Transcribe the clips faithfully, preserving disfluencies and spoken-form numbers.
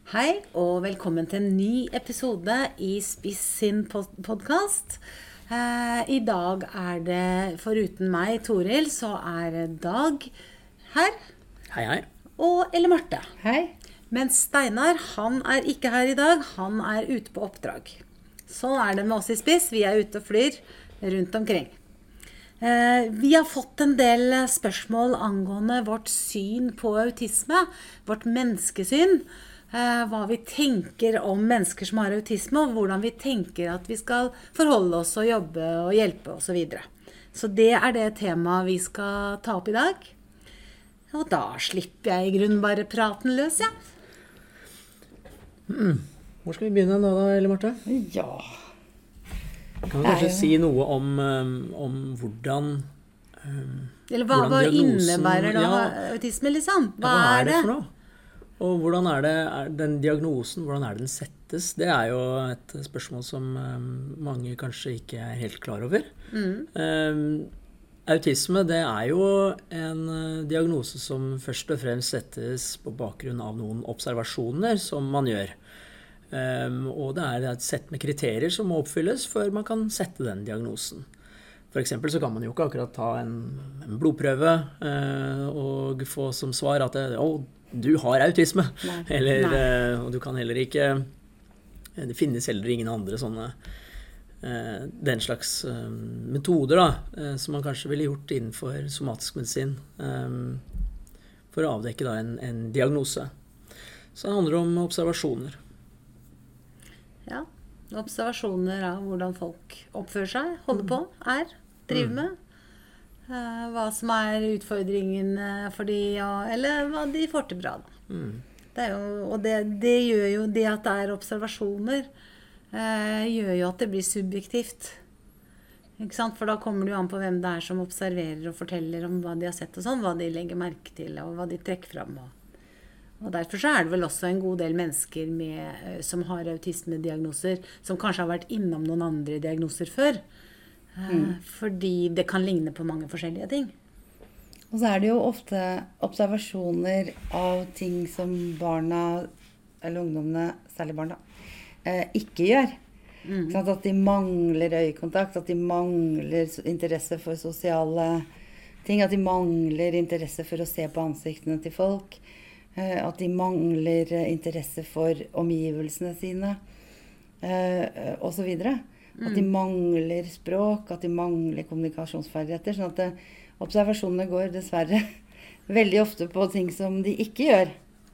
Hei, og velkommen til en ny episode i Spiss sin podcast. Eh, I dag er det, foruten meg, Toril, så er det Dag her. Hei, hei. Og Elle Marte. Hei. Men Steinar, han er ikke her i dag, han er ute på oppdrag. Sånn er det med oss i Spiss, vi er ute og flyr rundt omkring. Eh, vi har fått en del spørsmål angående vårt syn på autisme, vårt menneskesyn, eh, hva vi tenker om mennesker som har autisme, og hvordan vi tenker at vi skal forholde oss og jobbe og hjelpe og så videre. Så det er det temaet vi skal ta opp i dag. Og da slipper jeg i grunnen bare praten løs, ja. Mm. Hvor skal vi begynne nå da, Elle Marte? Ja. Kan du kanskje si noe om, um, om hvordan um, Eller hva, hvordan hva diagnosen- innebærer da ja, autisme, liksom? Hva, ja, hva er er det det? for noe? Og hvordan er det, er den diagnosen, hvordan er det den settes? Det er jo et spørsmål som um, mange kanskje ikke er helt klar over. Mm. Um, autisme, det er jo en uh, diagnose som først og fremst settes på bakgrunn av noen observasjoner som man gjør. Um, og det er et sett med kriterier som må oppfylles før man kan sette den diagnosen. For eksempel så kan man jo ikke akkurat ta en, en blodprøve uh, og få som svar at det, oh, du har autisme. Nei. Eller, Nei. uh, og du kan heller ikke, det finnes heller ingen andre sånne uh, den slags uh, metoder da, uh, som man kanskje ville gjort innenfor somatisk medisin um, for å avdekke da en, en diagnose. Så det handler om observasjoner. Ja, observasjoner av hvordan folk oppfører seg, holder på, er, driver med. Eh, hva som er utfordringene for de, og, eller hva de får til bra. Da. Mm. Det er jo, og det, det gjør jo det at det er observasjoner, eh, gjør jo at det blir subjektivt. Ikke sant? For da kommer det jo an på hvem det er som observerer og forteller om hva de har sett og sånn, hva de legger merke til og hva de trekker frem. Og, og derfor så er det vel også en god del mennesker med, som har autismediagnoser, som kanskje har vært innom noen andre diagnoser før. Mm. Fordi det kan ligne på mange forskjellige ting. Og så er det jo ofte observasjoner av ting som barna, eller ungdommene, særlig barna, eh, ikke gjør. Mm. Sånn at de mangler øyekontakt, at de mangler interesse for sosiale ting, at de mangler interesse for å se på ansiktene til folk, eh, at de mangler interesse for omgivelsene sine, eh, og så videre. At de mangler språk, at de mangler kommunikasjonsferdigheter. Sånn at det, observasjonene går dessverre veldig ofte på ting som de ikke gjør.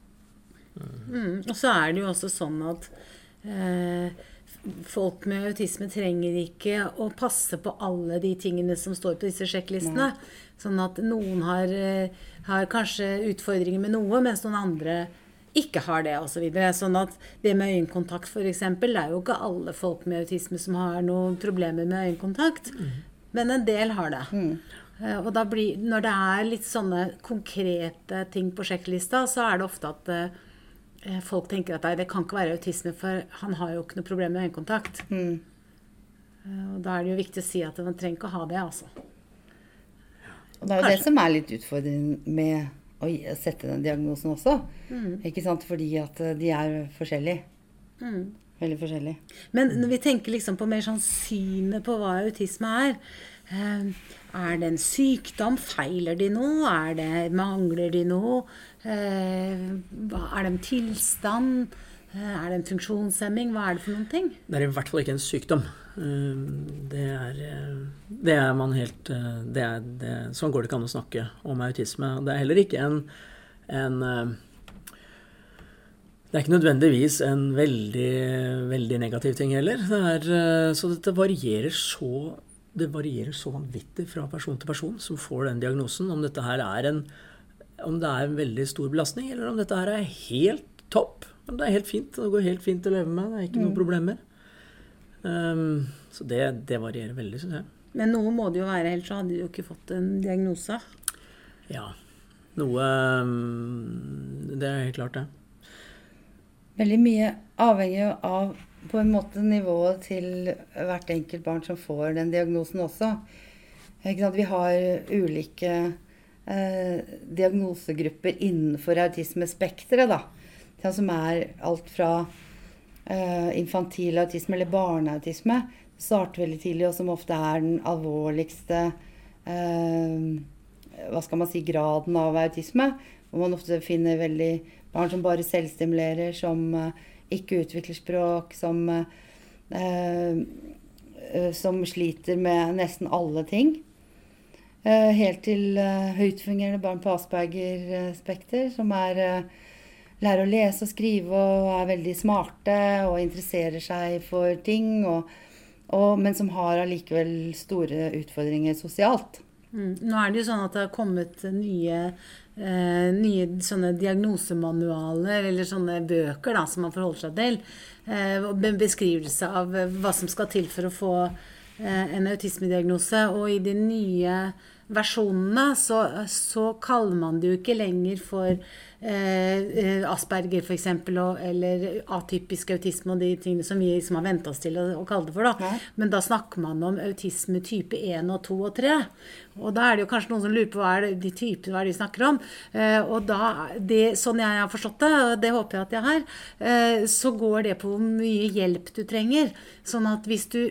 Mm. Og så er det jo også sånn at eh, folk med autisme trenger ikke å passe på alle de tingene som står på disse sjekklistene. Nei. Sånn at noen har, har kanskje utfordringer med noe, mens noen andre ikke har det, og så videre. Sånn at det med øyekontakt, for eksempel, det er jo ikke alle folk med autisme som har noen problemer med øyekontakt, mm. men en del har det. Mm. Og da blir, når det er litt sånne konkrete ting på sjekklista, så er det ofte at eh, folk tenker at det kan ikke være autisme, for han har jo ikke noe problem med øyekontakt. Mm. Og da er det jo viktig å si at man trenger ikke å ha det, altså. Og det er jo Kanskje. Det som er litt utfordrende med å sette den diagnosen også. Mm. Ikke sant? Fordi at de er forskjellige. Mm. Veldig forskjellige. Men når vi tenker liksom på mer sånn synet på hva autisme er, eh, er det en sykdom? Feiler de noe? Er det, mangler de noe? Eh, er det en tilstand? Eh, er det en funksjonshemming? Hva er det for noen ting? Det er i hvert fall ikke en sykdom. Det er, det er man helt det er, det, sånn går det ikke an å snakke om autisme. Det er heller ikke en, en det er ikke nødvendigvis en veldig, veldig negativ ting heller. Det er, så det varierer så det varierer så vanvittig fra person til person som får den diagnosen, om dette her er en om det er en veldig stor belastning, eller om dette her er helt topp. Om det er helt fint, det går helt fint å leve med, det er ikke mm. noen problemer. Um, så det, det varierer veldig, synes jeg. Men noe må det jo være, ellers så hadde du jo ikke fått en diagnose. Ja, noe um, det er helt klart det. Veldig mye avhengig av på en måte nivået til hvert enkelt barn som får den diagnosen også. Ikke sant? Vi har ulike eh, diagnosegrupper innenfor autismespektret da. som er alt fra uh, infantil autisme eller barneautisme, starter veldig tidlig, og som ofte er den alvorligste uh, hva skal man si, graden av autisme, hvor man ofte finner veldig barn som bare selvstimulerer, som uh, ikke utvikler språk, som, uh, uh, som sliter med nesten alle ting. Uh, helt til uh, høytfungerende barn på Asperger-spekter, som er, uh, lærer å lese og skrive og er veldig smarte og interesserer seg for ting, og, og, men som har allikevel store utfordringer sosialt. Mm. Nå er det jo sånn at det har kommet nye, eh, nye sånne diagnosemanualer, eller sånne bøker da, som man forholder seg til, eh, med beskrivelse av hva som skal til for å få eh, en autismediagnose, og i de nye versjonene så, så kaller man det jo ikke lenger for eh, Asperger for eksempel, og, eller atypisk autisme og de tingene som vi som har ventet oss til å, å kalle det for da. Ja. Men da snakker man om autisme type én og to og tre. Og da er det jo kanskje noen som lurer på hva er det, de typene, hva er det de snakker om. Eh, og da, det, sånn jeg har forstått det, og det håper jeg at jeg har, eh, så går det på hvor mye hjelp du trenger. Sånn at hvis du,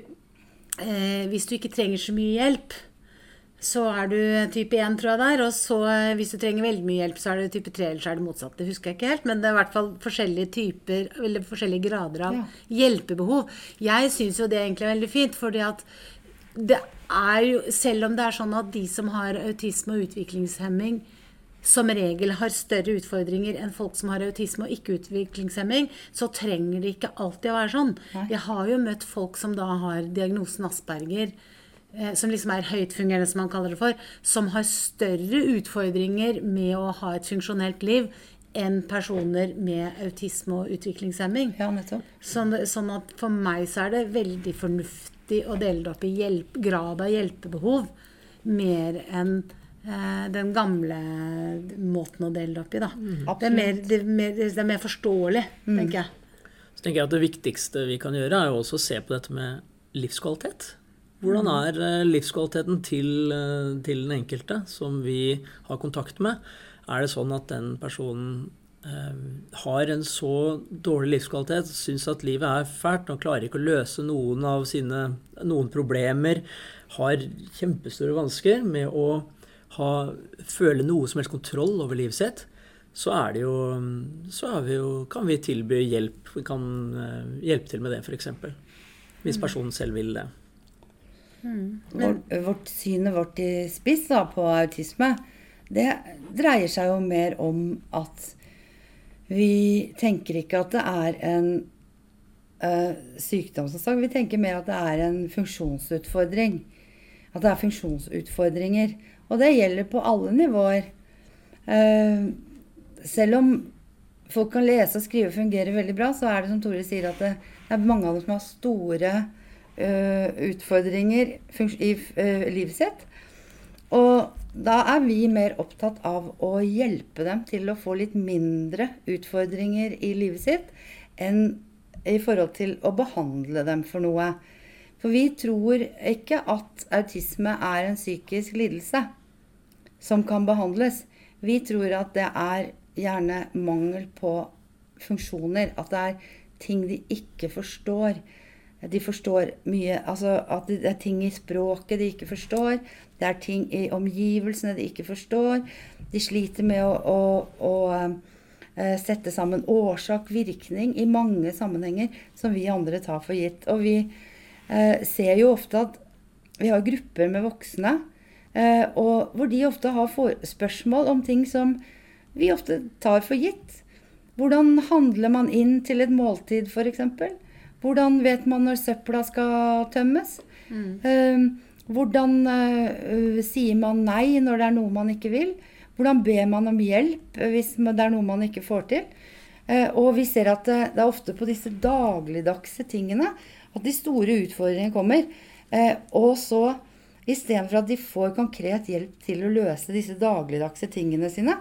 eh, hvis du ikke trenger så mye hjelp, så er du type én, tror jeg der, og så hvis du trenger veldig mye hjelp, så er du type tre, eller så er det motsatt. Det husker jeg ikke helt, men det er i hvert fall forskjellige typer, eller forskjellige grader av ja. hjelpebehov. Jeg synes jo det egentlig er veldig fint, fordi at det er jo, selv om det er sånn at de som har autisme og utviklingshemming, som regel har større utfordringer enn folk som har autisme og ikke utviklingshemming, så trenger det ikke alltid å være sånn. Nei. Jeg har jo møtt folk som da har diagnosen Asperger, som liksom er høytfungerende, som man kaller det for, som har større utfordringer med å ha et funksjonelt liv enn personer med autisme og utviklingshemming. Ja, nettopp. Sånn, sånn at for meg så er det veldig fornuftig å dele det opp i hjelp, grad av hjelpebehov, mer enn eh, den gamle måten å dele det opp i. Da. Mm. Det, er mer, det, er mer, det er mer forståelig, mm. tenker jeg. Så tenker jeg at det viktigste vi kan gjøre er jo også å se på dette med livskvalitet. Hvordan er livskvaliteten til, til den enkelte som vi har kontakt med? Er det sånn at den personen eh, har en så dårlig livskvalitet, synes at livet er fælt, og klarer ikke å løse noen av sine noen problemer, har kjempestore vansker med å ha, føle noe som helst kontroll over livet sitt, så, er det jo, så er vi jo, kan vi tilby hjelp. Vi kan uh, hjelpe til med det, for eksempel, hvis personen selv vil det. Mm. Vårt, vårt synet vårt i spiss da, på autisme, det dreier seg jo mer om at vi tenker ikke at det er en uh, sykdom, som sagt. Vi tenker mer at det er en funksjonsutfordring. At det er funksjonsutfordringer. Og det gjelder på alle nivåer. Uh, selv om folk kan lese og skrive og fungere veldig bra, så er det som Tore sier, at det, det er mange av dem som har store Uh, utfordringer i uh, livet sitt, og da er vi mer opptatt av å hjelpe dem til å få litt mindre utfordringer i livet sitt enn i forhold til å behandle dem for noe. For vi tror ikke at autisme er en psykisk lidelse som kan behandles. Vi tror at det er gjerne mangel på funksjoner, at det er ting de ikke forstår. De forstår mye, altså at det er ting i språket de ikke forstår, det er ting i omgivelsene de ikke forstår, de sliter med å, å, å uh, sette sammen årsak-virkning i mange sammenhenger som vi andre tar for gitt. Og vi uh, ser jo ofte at vi har grupper med voksne, uh, og hvor de ofte har spørsmål om ting som vi ofte tar for gitt. Hvordan handler man inn til et måltid, for eksempel? Hvordan vet man når søpla skal tømmes? Mm. Uh, hvordan uh, sier man nei når det er noe man ikke vil? Hvordan ber man om hjelp hvis det er noe man ikke får til? Uh, og vi ser at det, det er ofte på disse dagligdagse tingene at de store utfordringene kommer. Uh, og så, i stedet for at de får konkret hjelp til å løse disse dagligdagse tingene sine,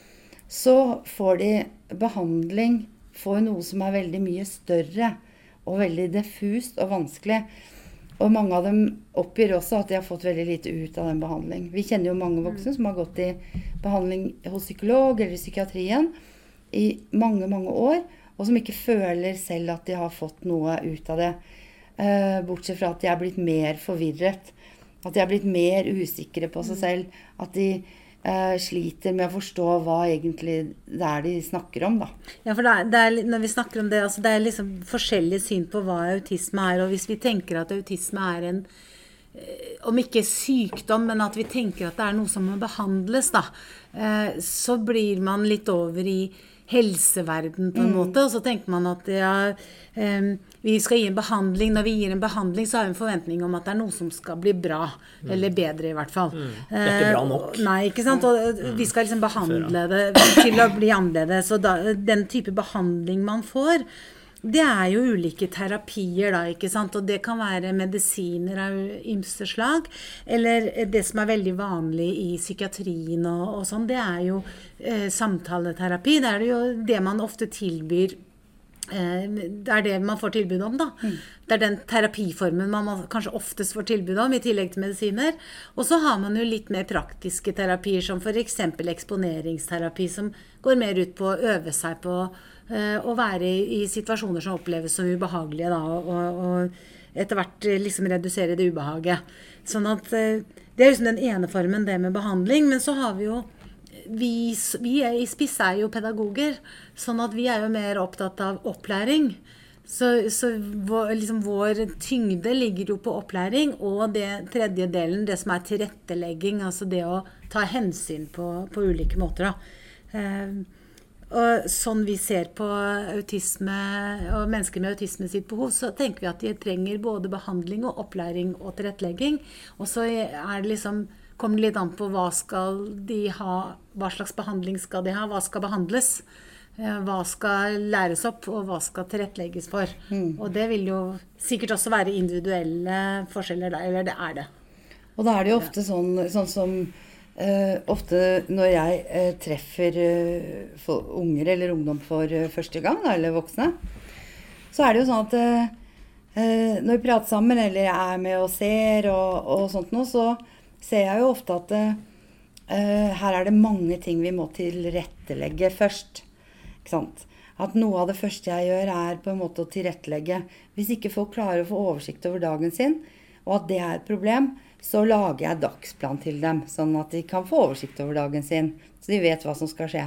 så får de behandling for noe som er veldig mye større, og veldig diffust og vanskelig. Og mange av dem oppgir også at de har fått veldig lite ut av den behandling. Vi kjenner jo mange voksne som har gått i behandling hos psykolog eller i psykiatrien i mange, mange år, og som ikke føler selv at de har fått noe ut av det. Eh, bortsett fra at de er blitt mer forvirret. At de er blitt mer usikre på seg selv. At de eh, sliter med å forstå hva egentlig det er de snakker om, da. Ja, for det er, det er, når vi snakker om det, altså det er liksom forskjellige syn på hva autisme er, og hvis vi tenker at autisme er en om ikke sykdom, men at vi tenker at det er noe som må behandles, da, så blir man litt over i helseverden på en mm. måte, og så tenker man at ja, vi skal gi en behandling. Når vi gir en behandling, så har vi en forventning om at det er noe som skal bli bra, mm. eller bedre i hvert fall. Mm. Det er ikke bra nok. Nei, ikke sant? Og vi skal liksom behandle det til å bli annerledes, og da, den type behandling man får, det er jo ulike terapier da, ikke sant? Og det kan være medisiner av ymse slag, eller det som er veldig vanlig i psykiatrien og, og sånn, det er jo eh, samtaleterapi. Det er jo det man ofte tilbyr, eh, det er det man får tilbud om da. Mm. Det er den terapiformen man kanskje oftest får tilbud om, i tillegg til medisiner. Og så har man jo litt mer praktiske terapier, som for eksempel eksponeringsterapi, som går mer ut på å øve seg på å være i, i situasjoner som oppleves som ubehagelige da, og, og, og etter hvert liksom redusere det ubehaget. Sånn at det er liksom den ene formen, det med behandling, men så har vi jo vi, vi er, i Spiss er jo pedagoger, sånn at vi er jo mer opptatt av opplæring. Så, så vår, liksom vår tyngde ligger jo på opplæring, og det tredje delen, det som er tilrettelegging, altså det å ta hensyn på, på ulike måter da. Eh, Og sånn vi ser på autisme og mennesker med autisme sitt behov, så tenker vi at de trenger både behandling og opplæring og tilrettelegging. Og så er det liksom, kommer det litt an på hva skal de ha, hva slags behandling skal de ha, hva skal behandles, hva skal læres opp, og hva skal tilrettelegges for. Mm. Og det vil jo sikkert også være individuelle forskjeller der, eller det er det. Og da er det jo ofte sånn, sånn som Uh, ofte når jeg uh, treffer uh, for unger eller ungdom for uh, første gang, da, eller voksne, så er det jo sånn at uh, uh, når vi prater sammen, eller jeg er med og ser og, og sånt noe, så ser jeg jo ofte at uh, her er det mange ting vi må tilrettelegge først, ikke sant? At noe av det første jeg gjør er på en måte å tilrettelegge. Hvis ikke folk klarer å få oversikt over dagen sin, og at det er et problem, så lager jeg dagsplan til dem, sånn at de kan få oversikt over dagen sin, så de vet hva som skal skje.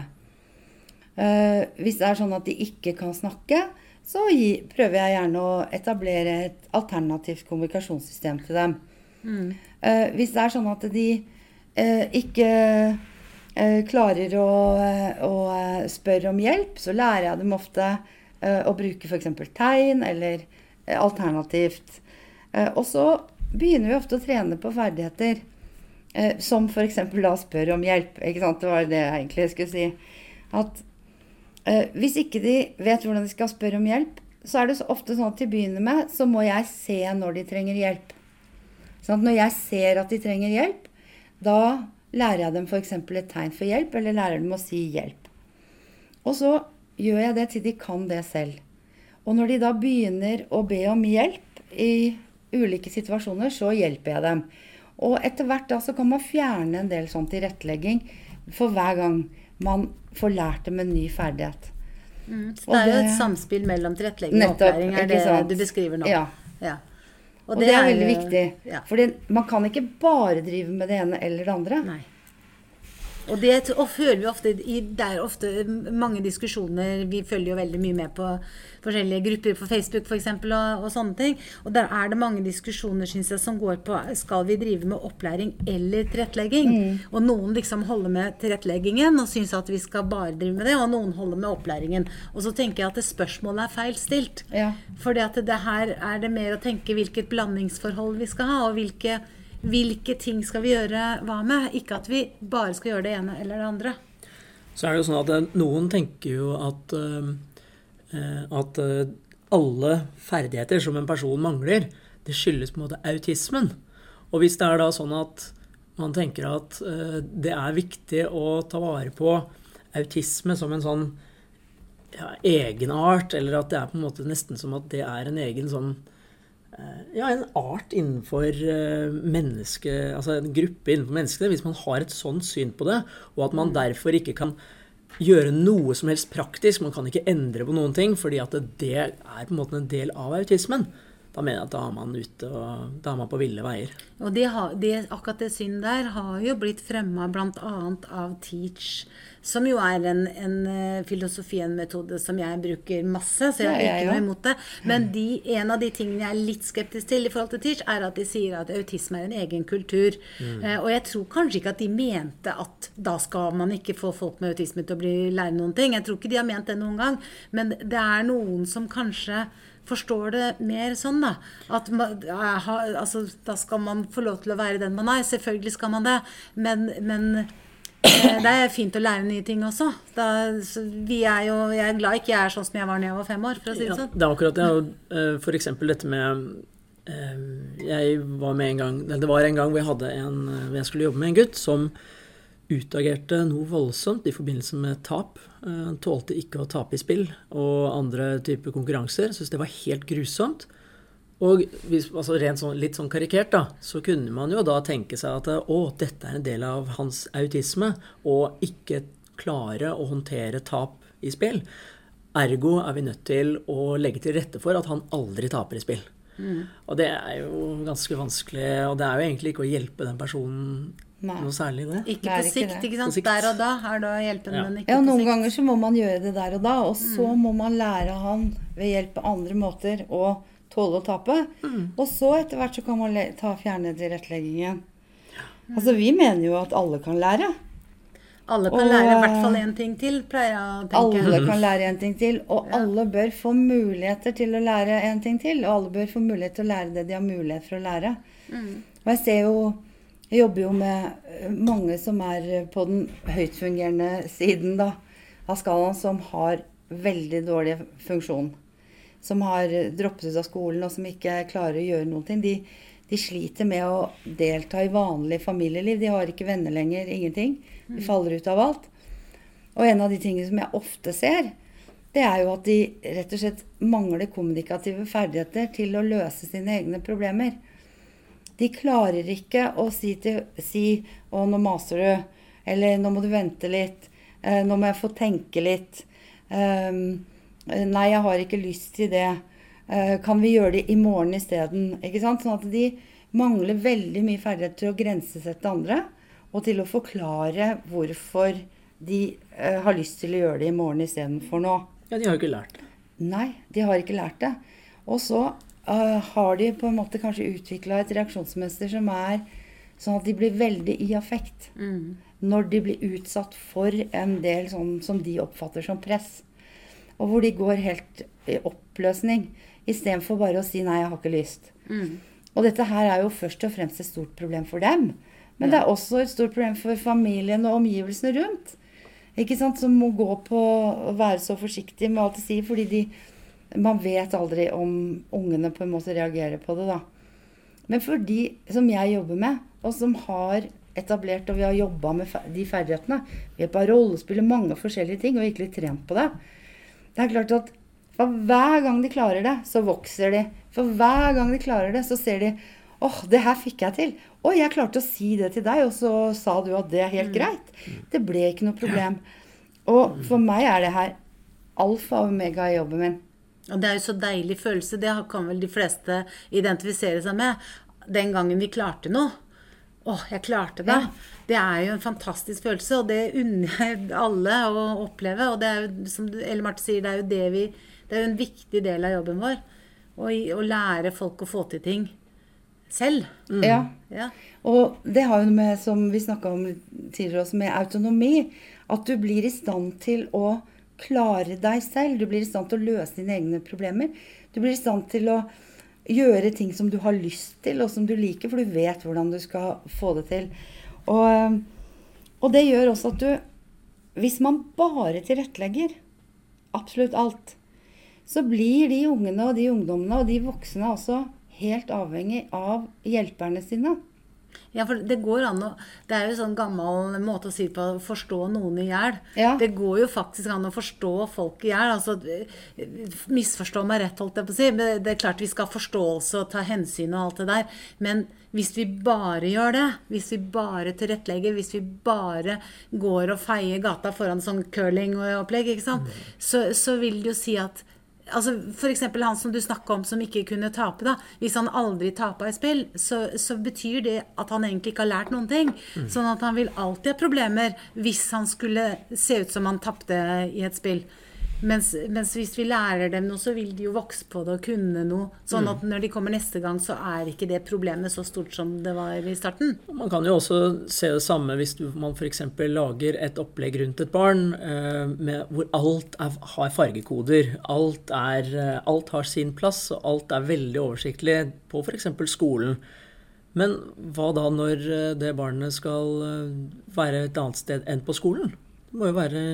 Uh, hvis det er sånn at de ikke kan snakke, så gi, prøver jeg gjerne å etablere et alternativt kommunikasjonssystem til dem. Mm. Uh, hvis det er sånn at de uh, ikke uh, klarer å, å spørre om hjelp, så lærer jeg dem ofte uh, å bruke for eksempel tegn, eller uh, alternativt. Uh, og så begynner vi ofte å trene på ferdigheter, eh, som for eksempel da spør om hjelp, ikke sant? Det var det jeg egentlig skulle si. At eh, hvis ikke de vet hvordan de skal spørre om hjelp, så er det så ofte sånn at til å begynne med, så må jeg se når de trenger hjelp. Sånn at når jeg ser at de trenger hjelp, da lærer jeg dem for eksempel et tegn for hjelp, eller lærer dem å si hjelp. Og så gjør jeg det til de kan det selv. Og når de da begynner å be om hjelp i ulike situasjoner, så hjelper jeg dem. Og etter hvert da så kan man fjerne en del sånn tilrettelegging for hver gang man får lært dem en ny ferdighet. Mm, så det er jo et samspill mellom tilrettelegging og opplæring, er det du beskriver nå. Ja. Ja. Og, og det, det er, er veldig viktig. Ja. For man kan ikke bare drive med det ene eller det andre. Nei. Og det og føler vi ofte, det er ofte mange diskusjoner, vi følger jo veldig mye med på forskjellige grupper på Facebook for eksempel, og, og sånne ting. Og der er det mange diskusjoner, synes jeg, som går på, skal vi drive med opplæring eller tilrettelegging? Mm. Og noen liksom holder med tilretteleggingen og synes at vi skal bare drive med det, og noen holder med opplæringen. Og så tenker jeg at det spørsmålet er feil stilt. Ja. Fordi at det her er det mer å tenke hvilket blandingsforhold vi skal ha, og hvilke hvilke ting skal vi gjøre hva med? Ikke at vi bare skal gjøre det ene eller det andre. Så er det jo sånn at noen tenker jo at, at alle ferdigheter som en person mangler, det skyldes på en måte autismen. Og hvis det er da sånn at man tenker at det er viktig å ta vare på autisme som en sånn ja, egenart, eller at det er på en måte nesten som at det er en egen sånn ja, en art innenfor menneske, altså en gruppe innenfor menneskene, hvis man har et sånt syn på det, og at man derfor ikke kan gjøre noe som helst praktisk. Man kan ikke endre på noen ting, fordi at det er på en måte en del av autismen. Da mener jeg at da er man ute, og da er man på ville veier. Og det har, det, akkurat det synet der har jo blitt fremmet blant annet av Teach, som jo er en, en filosofi, en metode som jeg bruker masse, så jeg har ikke noe imot det. Men de, en av de tingene jeg er litt skeptisk til i forhold til Teach, er at de sier at autisme er en egen kultur. Mm. Eh, og jeg tror kanskje ikke at de mente at da skal man ikke få folk med autisme til å bli lære noen ting. Jeg tror ikke de har ment det noen gang, men det er noen som kanskje forstår det mer sånn da, at man, altså, da skal man få lov til å være den man er, selvfølgelig skal man det, men, men eh, det er fint å lære nye ting også. Da, vi er jo, jeg er glad ikke jeg er sånn som jeg var når jeg var fem år, for å si det sånn. Ja, det er akkurat det, for eksempel dette med, jeg var med en gang, det var en gang hvor jeg hadde en, jeg skulle jobbe med en gutt som utagerte noe voldsomt i forbindelse med tap. Han tålte ikke å tape i spill og andre typer konkurranser. Jeg synes det var helt grusomt. Og hvis, altså rent sånn, litt sånn karikert da, så kunne man jo da tenke seg at å, dette er en del av hans autisme, og ikke klare å håndtere tap i spill. Ergo er vi nødt til å legge til rette for at han aldri taper i spill. Mm. Og det er jo ganske vanskelig, og det er jo egentlig ikke å hjelpe den personen Nei. Noe særlig det. Ikke på sikt, ikke, ikke sant? Sikt. Der og da er det å hjelpe den, ja. men ikke ja, på noen sikt. Ganger så må man gjøre det der og da, og så mm. må man lære han ved hjelp av andre måter å tåle å tape. Mm. Og så etter hvert så kan man ta fjerne tilretteleggingen. Mm. Altså vi mener jo at alle kan lære. Alle kan og, lære i hvert fall en ting til, pleier jeg å tenke. Alle kan lære en ting til, og ja. Alle bør få muligheter til å lære en ting til, og alle bør få mulighet til å lære det de har mulighet for å lære. Mm. Og jeg ser jo Jeg jobber jo med mange som er på den høytfungerende siden da, av skalaen, som har veldig dårlig funksjon. Som har droppet ut av skolen, og som ikke klarer å gjøre noen ting. De, de sliter med å delta i vanlig familieliv. De har ikke venner lenger, ingenting. De faller ut av alt. Og en av de tingene som jeg ofte ser, det er jo at de rett og slett mangler kommunikative ferdigheter til å løse sine egne problemer. De klarer ikke å si, til, si å, nå maser du, eller nå må du vente litt, eh, nå må jeg få tenke litt, um, nei, jeg har ikke lyst til det, uh, kan vi gjøre det i morgen i stedet, ikke sant? Sånn at de mangler veldig mye ferdighet til å grensesette andre, og til å forklare hvorfor de uh, har lyst til å gjøre det i morgen i stedet for nå. Ja, de har ikke lært det. Nei, de har ikke lært det. Og så Uh, har de på en måte kanskje utviklet et reaksjonsmønster som er sånn at de blir veldig i affekt mm. når de blir utsatt for en del sånn som de oppfatter som press. Og hvor de går helt i oppløsning, i stedet for bare å si nei, jeg har ikke lyst. Mm. Og dette her er jo først og fremst et stort problem for dem. Men ja. Det er også et stort problem for familien og omgivelsene rundt. Ikke sant? Som må gå på å være så forsiktig med alt de sier, fordi de man vet aldri om ungene på en måte reagerer på det da. Men for de som jeg jobber med, og som har etablert, og vi har jobbet med de ferdighetene, vi har bare rollespillet mange forskjellige ting, og virkelig trent på det. Det er klart at for hver gang de klarer det, så vokser de. For hver gang de klarer det, så ser de, åh, det her fikk jeg til. Å, jeg klarte å si det til deg, og så sa du at det er helt greit. Det ble ikke noe problem. Og for meg er det her alfa og omega i jobben min. Og det er jo så deilig følelse, det kan vel de fleste identifisere seg med. Den gangen vi klarte noe. Åh, jeg klarte det. Ja. Det er jo en fantastisk følelse, og det unner jeg alle å oppleve. Og det er jo, som Elle Marte sier, det er jo det vi, det er jo en viktig del av jobben vår. Å, å lære folk å få til ting selv. Mm. Ja. ja, og det har jo noe med, som vi snakket om tidligere også, med autonomi. At du blir i stand til å klare deg selv. Du blir i stand til å løse dine egne problemer. Du blir i stand til å gjøre ting som du har lyst til, og som du liker, for du vet hvordan du skal få det til. Og, og det gjør også at du, hvis man bare tilrettelegger absolutt alt, så blir de ungene og de ungdommene og de voksne også helt avhengig av hjelperne sine. Ja, for det går an å, det er jo sånn gammel måte å si på å forstå noen i hjel. Ja. Det går jo faktisk an å forstå folk i hjel, altså misforstå meg rett, holdt jeg på å si. Men det er klart vi skal ha forståelse og ta hensyn og alt det der, men hvis vi bare gjør det, hvis vi bare tilrettelegger, hvis vi bare går og feier gata foran sånn curling-opplegg, ikke sant? Mm. Så, så vil det jo si at altså for eksempel han som du snakket om som ikke kunne tape da, hvis han aldri taper i spill, så, så betyr det at han egentlig ikke har lært noen ting, mm. sånn at han vil alltid ha problemer hvis han skulle se ut som han tappte i et spill. Mens, mens hvis vi lærer dem noe, så vil de jo vokse på det og kunne noe, sånn at når de kommer neste gang, så er ikke det problemet så stort som det var i starten. Man kan jo også se det samme hvis du, man for eksempel lager et opplegg rundt et barn, eh, med, hvor alt er, har fargekoder, alt, er, alt har sin plass, og alt er veldig oversiktlig på for eksempel skolen. Men hva da når det barnet skal være et annet sted enn på skolen? Det må jo være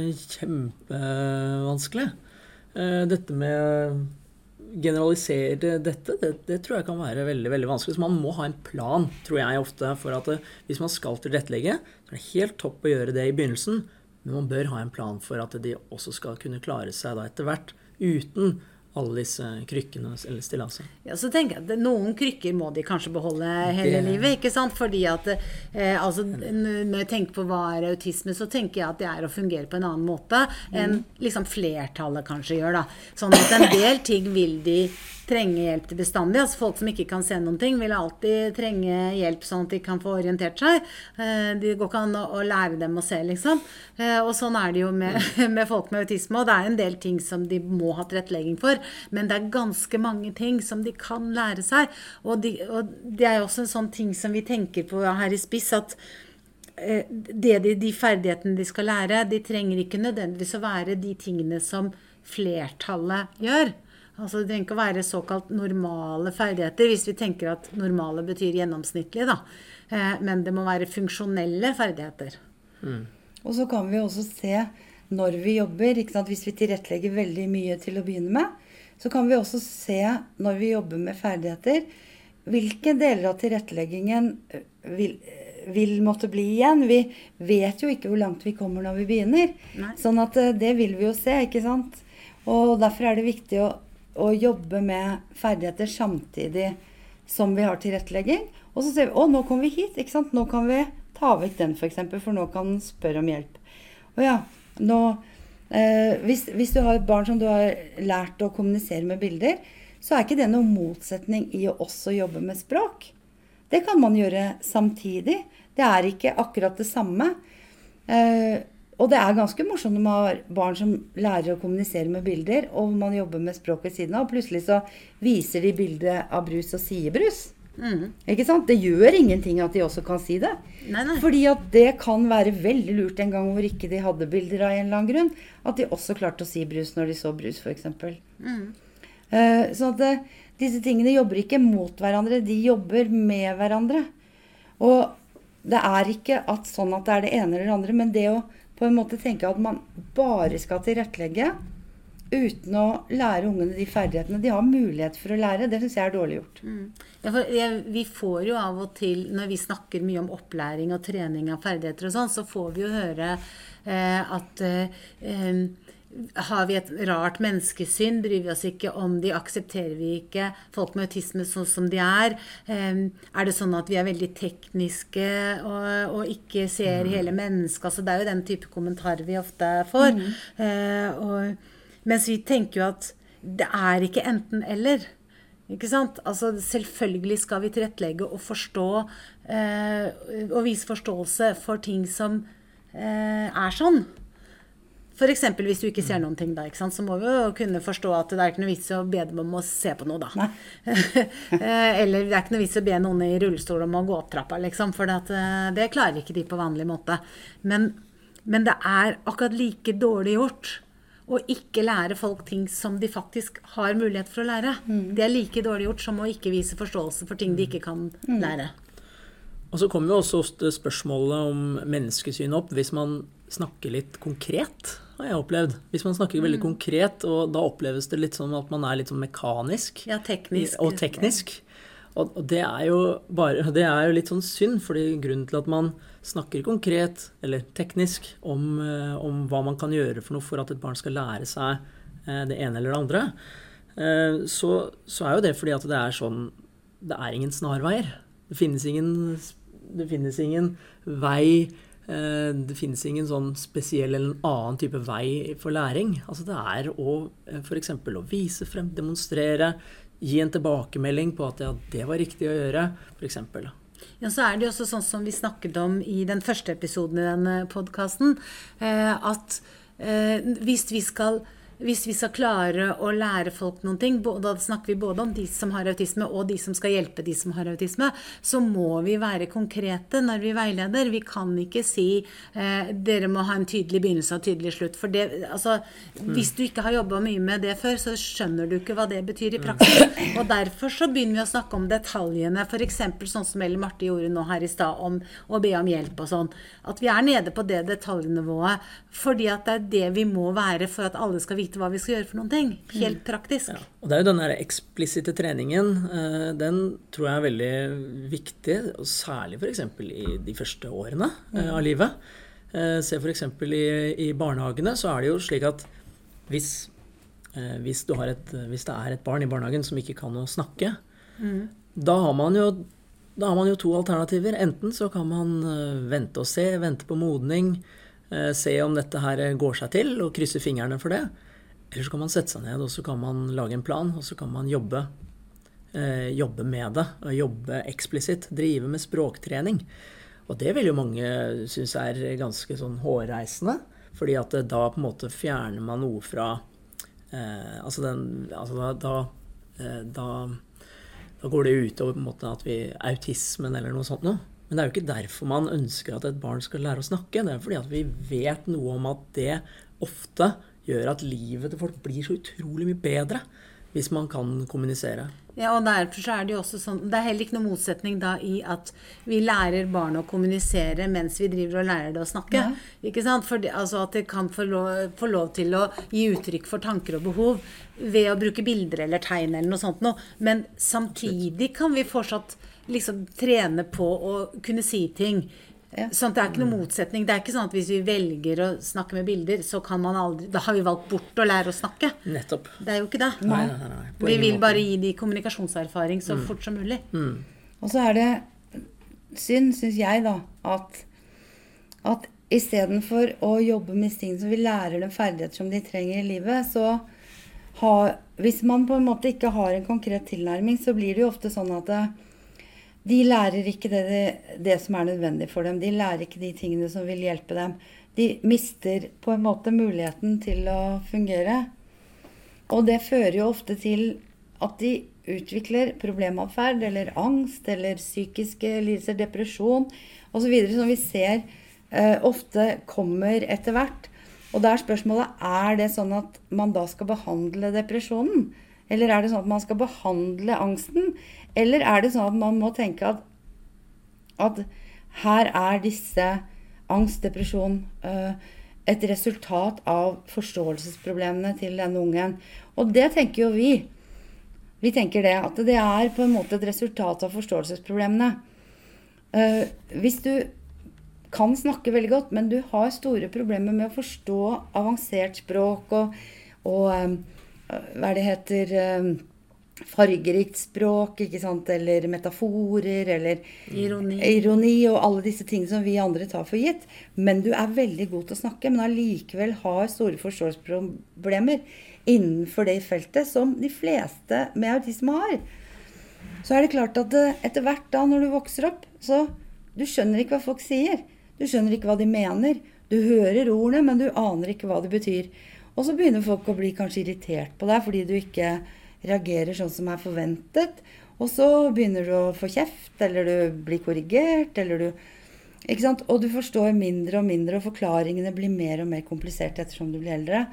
kjempevanskelig. Dette med generalisere dette, det, det tror jeg kan være veldig, veldig vanskelig. Så man må ha en plan, tror jeg ofte, for at hvis man skal tilrettelegge, så er det helt topp å gjøre det i begynnelsen, men man bør ha en plan for at de også skal kunne klare seg da etter hvert, uten alle disse krykkene eller stillaser. Ja, så tenker jeg at noen krykker må de kanskje beholde hele det... livet, ikke sant? Fordi at, eh, altså, når jeg tenker på hva er autisme, så tenker jeg at det er å fungere på en annen måte enn liksom flertallet kanskje gjør da. Sånn at en del ting vil de trenge hjelp til bestandig. Altså folk som ikke kan se noen ting vil alltid trenge hjelp sånn at de kan få orientert seg. Eh, det går ikke an å, å lære dem å se, liksom. Eh, og sånn er det jo med, med folk med autisme, og det er en del ting som de må ha tilrettelegging for. Men det er ganske mange ting som de kan lære seg, og, de, og det er jo også en sånn ting som vi tenker på her i Spiss, at eh, det, de, de ferdighetene de skal lære, de trenger ikke nødvendigvis å være de tingene som flertallet gjør. Altså det trenger ikke å være såkalt normale ferdigheter, hvis vi tenker at normale betyr gjennomsnittlig da. Eh, men det må være funksjonelle ferdigheter. Mm. Og så kan vi også se når vi jobber, ikke sant? Hvis vi tilrettelegger veldig mye til å begynne med, så kan vi også se når vi jobber med ferdigheter, hvilke deler av tilretteleggingen vil, vil måtte bli igjen. Vi vet jo ikke hvor langt vi kommer når vi begynner. Nei. Sånn at det vil vi jo se, ikke sant? Og derfor er det viktig å, å jobbe med ferdigheter samtidig som vi har tilrettelegging. Og så ser vi, å, nå kommer vi hit, ikke sant? Nå kan vi ta vekk den for eksempel, for nå kan den spørre om hjelp. Og ja, nå... Eh, hvis, hvis du har et barn som du har lært å kommunisere med bilder, så er ikke det noen motsetning i å også jobbe med språk. Det kan man gjøre samtidig. Det er ikke akkurat det samme. Eh, og det er ganske morsomt når man har barn som lærer å kommunisere med bilder, og man jobber med språk ved siden av, og plutselig så viser de bildet av brus og sier brus. Mm. Ikke sant? Det gjør ingenting at de også kan si det. Nei, nei. Fordi at det kan være veldig lurt en gang hvor ikke de hadde bilder av en eller annen grunn, at de også klarte å si brus når de så brus for eksempel. Mm. Uh, så at det, disse tingene jobber ikke mot hverandre, de jobber med hverandre. Og det er ikke at sånn at det er det ene eller det andre, men det å på en måte tenke at man bare skal tilrettelegge uten å lære ungene de ferdighetene de har mulighet for å lære, det synes jeg er dårlig gjort. Mm. Ja, for jeg, vi får jo av og til, når vi snakker mye om opplæring og trening av ferdigheter og sånn, så får vi jo høre eh, at eh, har vi et rart menneskesyn, bryr vi oss ikke om de, aksepterer vi ikke folk med autisme sånn som de er. Eh, er det sånn at vi er veldig tekniske og, og ikke ser mm. hele mennesket? Altså, det er jo den type kommentarer vi ofte får. Mm. Eh, og Mens vi tenker jo at det er ikke enten eller, ikke sant? Altså selvfølgelig skal vi tilrettelegge og forstå, eh, og vise forståelse for ting som eh, er sånn. For eksempel hvis du ikke ser noen ting da, ikke sant? Så må vi jo kunne forstå at det er ikke noe vits å be dem om å se på noe da. Eller det er ikke noe vits å be noen i rullestol om å gå opp trappa, liksom, for at, eh, det klarer ikke de på vanlig måte. Men, men det er akkurat like dårlig gjort og ikke lære folk ting som de faktisk har mulighet for å lære. Mm. Det er like dårlig gjort som å ikke vise forståelse for ting de ikke kan mm. lære. Og så kommer jo også ofte spørsmålet om menneskesyn opp hvis man snakker litt konkret, har jeg opplevd. Hvis man snakker veldig mm. konkret, og da oppleves det litt som at man er litt sånn mekanisk. Ja, teknisk. Og teknisk. Og, og det, er jo bare, det er jo litt sånn synd, fordi grunnen til at man snakker konkret, eller teknisk, om, eh, om hva man kan gjøre for noe for at et barn skal lære seg eh, det ene eller det andre, eh, så, så er jo det fordi at det er sånn, det er ingen snarveier. Det finnes ingen, det finnes ingen vei. Det finnes ingen sånn spesiell eller en annen type vei for læring. Altså det er å, for eksempel å vise frem, demonstrere, gi en tilbakemelding på at ja, det var riktig å gjøre, for eksempel. Ja, så er det jo også sånn som vi snakket om i den første episoden i denne podcasten, at hvis vi skal Hvis vi skal klare å lære folk noen ting, da snakker vi både om de som har autisme og de som skal hjelpe de som har autisme, så må vi være konkrete når vi veileder. Vi kan ikke si eh, dere må ha en tydelig begynnelse og tydelig slutt. For det, altså, mm. hvis du ikke har jobbet mye med det før, så skjønner du ikke hva det betyr i praksis. Mm. Og derfor så begynner vi å snakke om detaljene, for eksempel sånn som Elle Marte gjorde nå her i sted, om å be om hjelp og sånn. At vi er nede på det detaljnivået, fordi at det er det vi må være for at alle skal vite hva vi skal gjøre for noen ting. Helt praktisk. Ja. Og det er jo den der eksplisitte treningen, den tror jeg er veldig viktig, og særlig for eksempel i de første årene av livet. Se for eksempel i, i barnehagene, så er det jo slik at hvis, hvis, du har et, hvis det er et barn i barnehagen som ikke kan å snakke, mm. da har man jo da har man jo to alternativer. Enten så kan man vente og se, vente på modning, se om dette her går seg til, og krysse fingrene for det. Eller så kan man sette seg ned, og så kan man lage en plan, og så kan man jobbe, eh, jobbe med det, og jobbe eksplisitt, drive med språktrening. Og det vil jo mange synes er ganske sånn hårreisende, fordi at da på en måte fjerner man noe fra, eh, altså, den, altså da, da, eh, da, da går det utover på en måte at vi, autismen eller noe sånt noe. Men det er jo ikke derfor man ønsker at et barn skal lære å snakke, det er fordi at vi vet noe om at det ofte gjør at livet til folk blir så utrolig mye bedre hvis man kan kommunisere. Ja, og derfor så er det jo også sånn, det er heller ikke noen motsetning da i at vi lærer barn å kommunisere mens vi driver og lærer det å snakke. Ja. Ikke sant? For det, altså at det kan få lov, få lov til å gi uttrykk for tanker og behov ved å bruke bilder eller tegn eller noe sånt noe. Men samtidig kan vi fortsatt liksom trene på å kunne si ting. Ja. Sånn at det er ikke noen motsetning. Det er ikke sånn at hvis vi velger å snakke med bilder, så kan man aldri, da har vi valgt bort å lære å snakke. Nettopp. Det er jo ikke det. Nei, nei, nei. Vi vil bare gi de kommunikasjonserfaring så mm. fort som mulig. Mm. Og så er det synd, synes jeg da, at, at i stedet for å jobbe med ting som vi lærer dem ferdigheter som de trenger i livet, så har, hvis man på en måte ikke har en konkret tilnærming, så blir det jo ofte sånn at det, de lærer ikke det, det, det som er nødvendig for dem. De lærer ikke de tingene som vil hjelpe dem. De mister på en måte muligheten til å fungere. Og det fører jo ofte til at de utvikler problematferd, eller angst, eller psykiske lidelser, depresjon, og så videre, som vi ser eh, ofte kommer etter hvert. Og der spørsmålet, er det sånn at man da skal behandle depresjonen? Eller er det sånn at man skal behandle angsten? Eller er det sånn at man må tenke at, at her er disse angst, depresjon, uh, et resultat av forståelsesproblemene til denne ungen? Og det tenker jo vi. Vi tenker det, at det er på en måte et resultat av forståelsesproblemene. Uh, hvis du kan snakke veldig godt, men du har store problemer med å forstå avansert språk og, og um, hva det heter, um, fargerikt språk, ikke sant? Eller metaforer, eller ironi. ironi, og alle disse tingene som vi andre tar for gitt. Men du er veldig god til å snakke, men allikevel har store forståelsesproblemer innenfor det feltet som de fleste med autisme har. Så er det klart at etter hvert da, når du vokser opp, så du skjønner ikke hva folk sier. Du skjønner ikke hva de mener. Du hører ordene, men du aner ikke hva det betyr. Og så begynner folk å bli kanskje irritert på deg, fordi du ikke reagerer sånn som er forventet. Og så begynner du å få kjeft, eller du blir korrigert, eller du... Ikke sant? Og du forstår mindre og mindre, og forklaringene blir mer og mer kompliserte ettersom du blir eldre.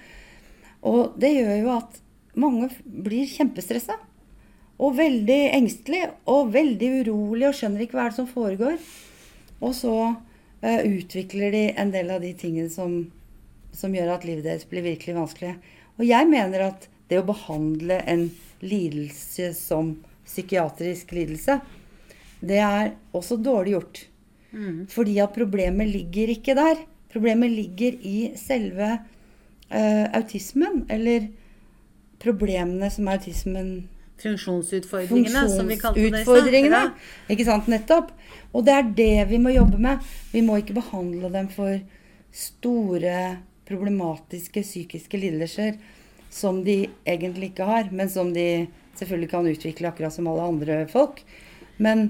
Og det gjør jo at mange blir kjempestresset, og veldig engstelig, og veldig urolig, og skjønner ikke hva er det som foregår. Og så uh, utvikler de en del av de tingene som... som gjør at livet deres blir virkelig vanskelig. Og jeg mener at det å behandle en lidelse som psykiatrisk lidelse, det er også dårlig gjort. Mm. Fordi at problemet ligger ikke der. Problemet ligger i selve uh, autismen, eller problemene som autismen... Funksjonsutfordringene, som vi kalte det. Funksjonsutfordringene, ikke sant, nettopp. Og det er det vi må jobbe med. Vi må ikke behandle dem for store, problematiske psykiske lidelser som de egentlig ikke har, men som de selvfølgelig kan utvikle akkurat som alle andre folk. Men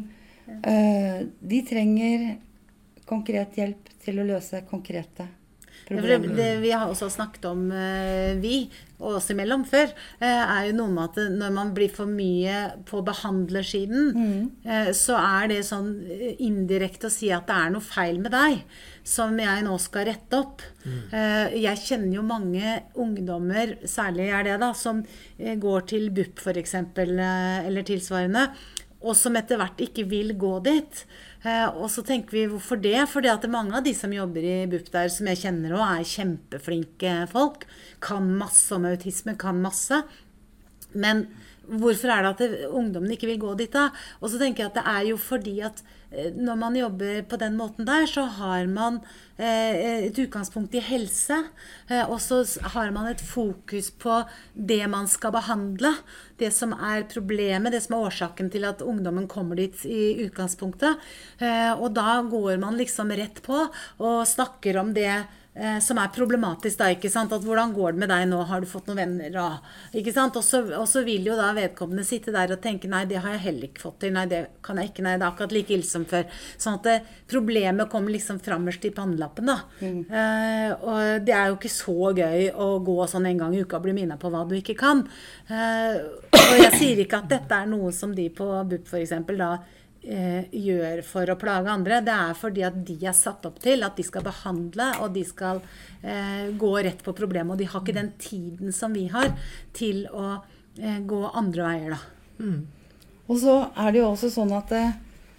uh, de trenger konkret hjelp til å løse konkrete Det, det vi har også snakket om, eh, vi, og oss imellom før, eh, er jo noe med at når man blir for mye på behandlersiden, mm. eh, så er det sånn indirekte å si at det er noe feil med deg, som jeg nå skal rette opp. Mm. Eh, jeg kjenner jo mange ungdommer, særlig er det da, som eh, går til B U P for eksempel, eh, eller tilsvarende, og som etter hvert ikke vil gå dit. Eh, og så tenker vi, hvorfor det? Fordi at mange av de som jobber i B U P der, som jeg kjenner også, er kjempeflinke folk. Kan masse om autisme, kan masse. Men hvorfor er det at ungdommen ikke vil gå dit da? Og så tenker jeg at det er jo fordi at eh, når man jobber på den måten der, så har man eh, et utgangspunkt i helse, eh, og så har man et fokus på det man skal behandle, det som er problemet, det som er årsaken til at ungdommen kommer dit i utgangspunktet. Eh, og da går man liksom rett på og snakker om det eh, som er problematisk da, ikke sant? At hvordan går det med deg nå? Har du fått noen venner? Og, ikke sant? Og så, og så vil jo da vedkommende sitte der og tenke, nei, det har jeg heller ikke fått til, nei, det kan jeg ikke, nei, det er akkurat like ille som før. Sånn at det, problemet kommer liksom frammerst i pannelappen da. Mm. Eh, og det er jo ikke så gøy å gå sånn en gang i uka og bli minnet på hva du ikke kan. Eh, og jeg sier ikke at dette er noe som de på B U P for eksempel da eh, gjør for å plage andre. Det er fordi at de er satt opp til at de skal behandle, og de skal eh, gå rett på problemet, og de har ikke den tiden som vi har til å eh, gå andre veier da. Mm. Og så er det jo også sånn at det,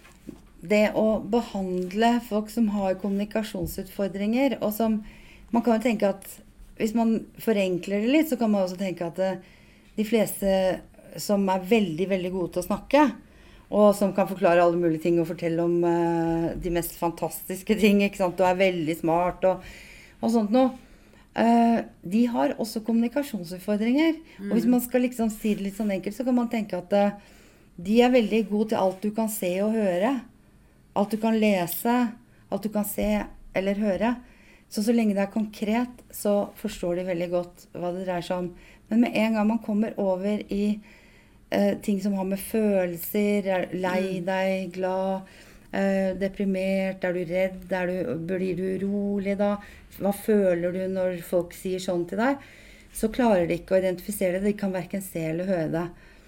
det å behandle folk som har kommunikasjonsutfordringer, og som, man kan jo tenke at hvis man forenkler det litt, så kan man også tenke at det, de fleste som er veldig, veldig gode til å snakke, og som kan forklare alle mulige ting og fortelle om uh, de mest fantastiske ting, ikke sant? Og er veldig smart og, og sånt noe. Uh, de har også kommunikasjonsutfordringer. Mm. Og hvis man skal liksom si det litt sånn enkelt, så kan man tenke at uh, de er veldig gode til alt du kan se og høre. Alt du kan lese, alt du kan se eller høre. Så så lenge det er konkret, så forstår de veldig godt hva det dreier seg om. Men med en gang man kommer over i eh, ting som har med følelser, er lei deg, glad, eh, deprimert, er du redd, er du, blir du urolig da? Hva føler du når folk sier sånn til deg? Så klarer de ikke å identifisere det, de kan hverken se eller høre det.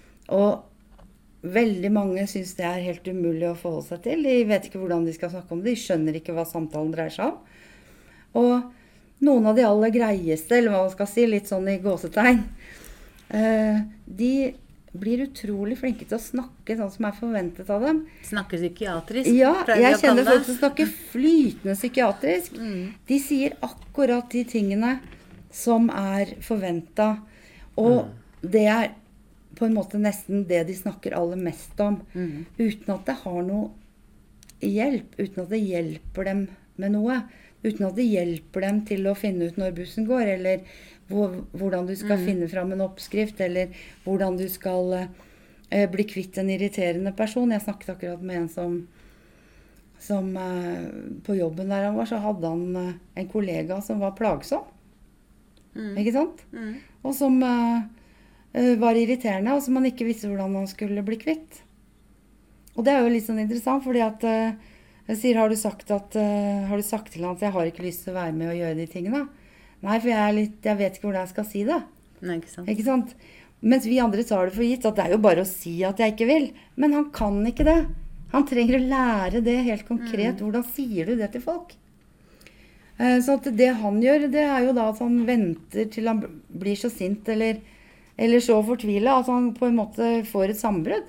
Og veldig mange synes det er helt umulig å forholde seg til. De vet ikke hvordan de skal snakke om det, de skjønner ikke hva samtalen dreier seg om. Og noen av de aller greieste, eller hva man skal si, litt sånn i gåsetegn, eh, de blir utrolig flinke til å snakke sånn som er forventet av dem. Snakker psykiatrisk? Ja, jeg kjenner folk som snakker flytende psykiatrisk. Mm. De sier akkurat de tingene som er forventet. Og mm. det er på en måte nesten det de snakker aller mest om. Mm. Uten at det har noe hjelp, uten at det hjelper dem med noe. Uten at det hjelper dem til å finne ut når bussen går, eller hvor, hvordan du skal mm. finne fram en oppskrift, eller hvordan du skal eh, bli kvitt en irriterende person. Jeg snakket akkurat med en som, som eh, på jobben der han var, så hadde han eh, en kollega som var plagsom. Mm. Ikke sant? Mm. Og som eh, var irriterende, og som man ikke visste hvordan man skulle bli kvitt. Og det er jo litt sånn interessant, fordi at eh, jeg sier, har du sagt, at, uh, har du sagt til han at jeg har ikke lyst til å være med og gjøre de tingene? Nei, for jeg, er litt, jeg vet ikke hvordan jeg skal si det. Nei, ikke sant. Ikke sant? Mens vi andre tar det for gitt at det er jo bare å si at jeg ikke vil. Men han kan ikke det. Han trenger å lære det helt konkret. Mm. Hvordan sier du det til folk? Uh, så at det han gjør, det er jo da at han venter til han blir så sint eller, eller så fortvilet at han på en måte får et sambrudd.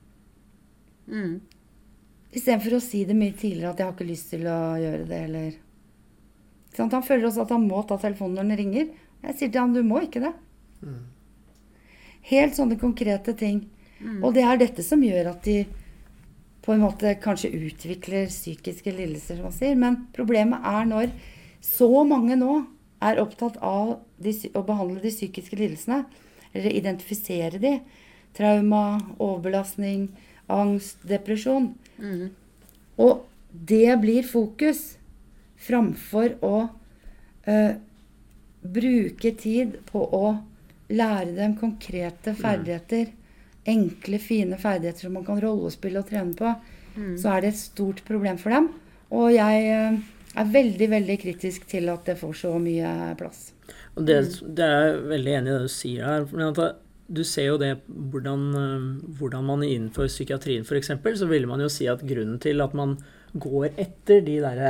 Mm. I stedet for å si det mye tidligere at jeg har ikke lyst til å gjøre det, eller... Sånn, han føler også at han må ta telefonen når den ringer. Jeg sier til han, du må ikke det. Mm. Helt sånne konkrete ting. Mm. Og det er dette som gjør at de på en måte kanskje utvikler psykiske lidelser, som man sier. Men problemet er når så mange nå er opptatt av de, å behandle de psykiske lidelsene, eller identifisere de, trauma, overbelastning, angst, depresjon. Mm. Og det blir fokus framfor å uh, bruke tid på å lære dem konkrete ferdigheter, mm. enkle, fine ferdigheter som man kan rollespille og trene på, mm. så er det et stort problem for dem. Og jeg uh, er veldig, veldig kritisk til at det får så mye plass. Og det, det er jeg veldig enig i det du sier her. For du ser jo det, hvordan, hvordan man innenfor psykiatrien for eksempel, så vil man jo si at grunnen til at man går etter de der,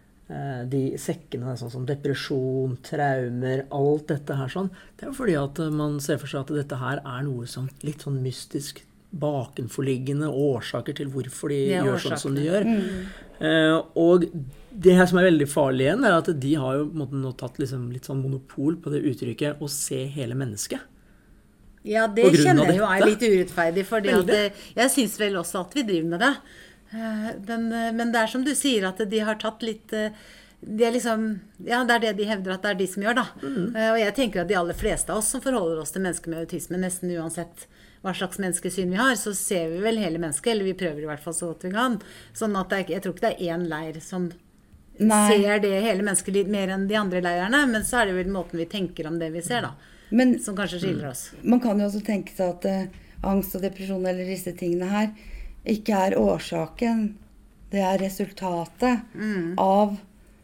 de sekkene, sånn som depresjon, traumer, alt dette her sånn, det er jo fordi at man ser for seg at dette her er noe sånn litt sånn mystisk, bakenforliggende årsaker til hvorfor de gjør årsaker. Sånn som de gjør. Mm. Uh, og det her som er veldig farlig igjen, er at de har jo måtte, nå tatt liksom, litt sånn monopol på det uttrykket å se hele mennesket. Ja, det kjenner jeg jo er litt urettferdig, fordi at det, jeg synes vel også at vi driver med det. Men, men det er som du sier, at de har tatt litt, de er liksom, ja, det er det de hevder at det er de som gjør da. Mm. Og jeg tenker at de aller fleste av oss som forholder oss til mennesker med autisme, nesten uansett hva slags menneskesyn vi har, så ser vi vel hele mennesket, eller vi prøver i hvert fall så godt vi kan. Sånn at det er, jeg tror ikke det er en leir som Nei. ser det hele mennesket litt mer enn de andre leirene, men så er det vel måten vi tenker om det vi ser da. Men, som kanskje skiller oss. Man kan jo også tenke seg at uh, angst og depresjon eller disse tingene her ikke er årsaken. Det er resultatet mm. av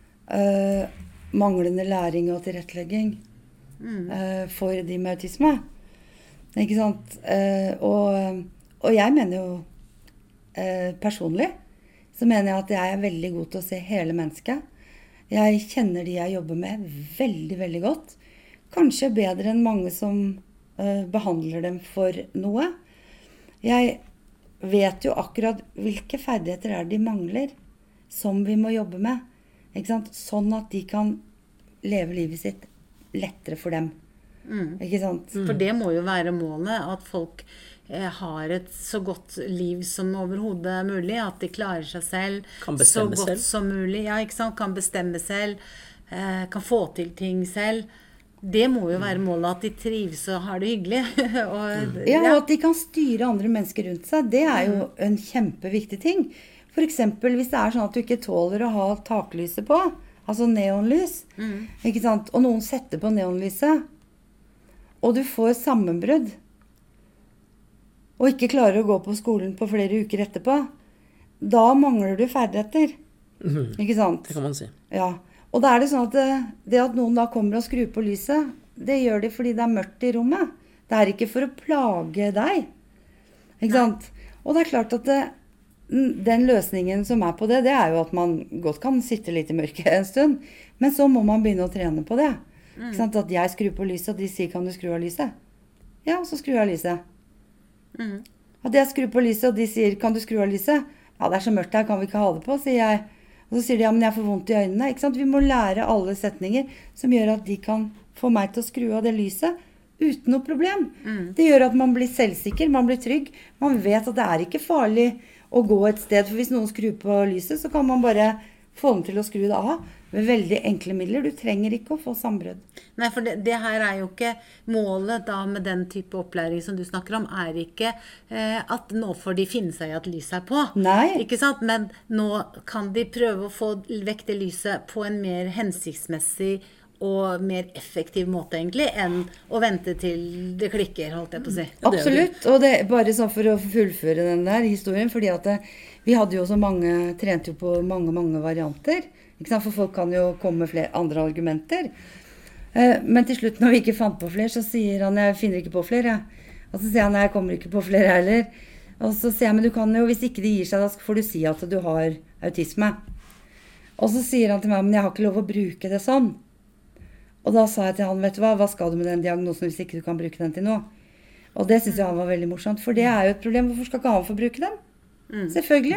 uh, manglende læring og tilrettelegging mm. uh, for de med autisme. Ikke sant? Uh, og, og jeg mener jo uh, personlig, så mener jeg at jeg er veldig god til å se hele mennesket. Jeg kjenner de jeg jobber med veldig, veldig godt. Kanskje bedre enn mange som uh, behandler dem for noe. Jeg vet jo akkurat hvilke ferdigheter er de mangler, som vi må jobbe med. Ikke sant? Sånn at de kan leve livet sitt lettere for dem. Mm. Ikke sant? Mm. For det må jo være målet, at folk eh, har et så godt liv som overhodet mulig, at de klarer seg selv, så godt selv. Som mulig. Ja, ikke sant? Kan bestemme selv, eh, kan få til ting selv. Det må jo være målet, at de trives og har det hyggelig. og, ja, og at de kan styre andre mennesker rundt seg. Det er jo en kjempeviktig ting. For eksempel hvis det er sånn at du ikke tåler å ha taklyset på, altså neonlys, mm. ikke sant? Og noen setter på neonlyset, og du får sammenbrudd, og ikke klarer å gå på skolen på flere uker etterpå, da mangler du ferdigheter. Mm. Ikke sant? Det kan man si. Ja. Og da er det sånn at det, det at noen da kommer og skrur på lyset, det gjør de fordi det er mørkt i rommet. Det er ikke for å plage deg. Ikke Nei. Sant? Og det er klart at det, den løsningen som er på det, det er jo at man godt kan sitte litt i mørket en stund. Men så må man begynne å trene på det. Mm. Ikke sant? At jeg skrur på lyset, og de sier, kan du skru av lyset? Ja, så skrur jeg av lyset. Mm. At jeg skrur på lyset, og de sier, kan du skru av lyset? Ja, det er så mørkt her, kan vi ikke ha det på, sier jeg. Og så sier de, ja, men jeg får vondt i øynene. Ikke sant? Vi må lære alle setninger som gjør at de kan få meg til å skru av det lyset uten noe problem. Mm. Det gjør at man blir selvsikker, man blir trygg. Man vet at det er ikke farlig å gå et sted, for hvis noen skrur på lyset, så kan man bare få dem til å skru det av med veldig enkle midler. Du trenger ikke å få sammenbrudd. Nei, for det, det her er jo ikke målet da med den type opplæring som du snakker om, er ikke eh, at nå får de finne seg i at lyset er på. Nei. Ikke sant? Men nå kan de prøve å få vekk det lyset på en mer hensiktsmessig og mer effektiv måte egentlig, enn å vente til det klikker, holdt jeg på å si. Absolutt, og det er bare sånn for å fullføre den der historien, fordi at det, vi hadde jo så mange, trente jo på mange, mange varianter, ikke sant? For folk kan jo komme med flere andre argumenter. Eh, men til slutt, når vi ikke fant på flere, så sier han, jeg finner ikke på flere. Og så sier han, nei, jeg kommer ikke på flere heller. Og så sier jeg, men du kan jo, hvis ikke de gir seg, da får du si at du har autisme. Og så sier han til meg, men jeg har ikke lov å bruke det sånn. Og da sa jeg til han, vet du hva, hva skal du med den diagnosen hvis ikke du kan bruke den til noe? Og det synes jeg han var veldig morsomt, for det er jo et problem. Hvorfor skal ikke han få bruke den? Mm. Selvfølgelig.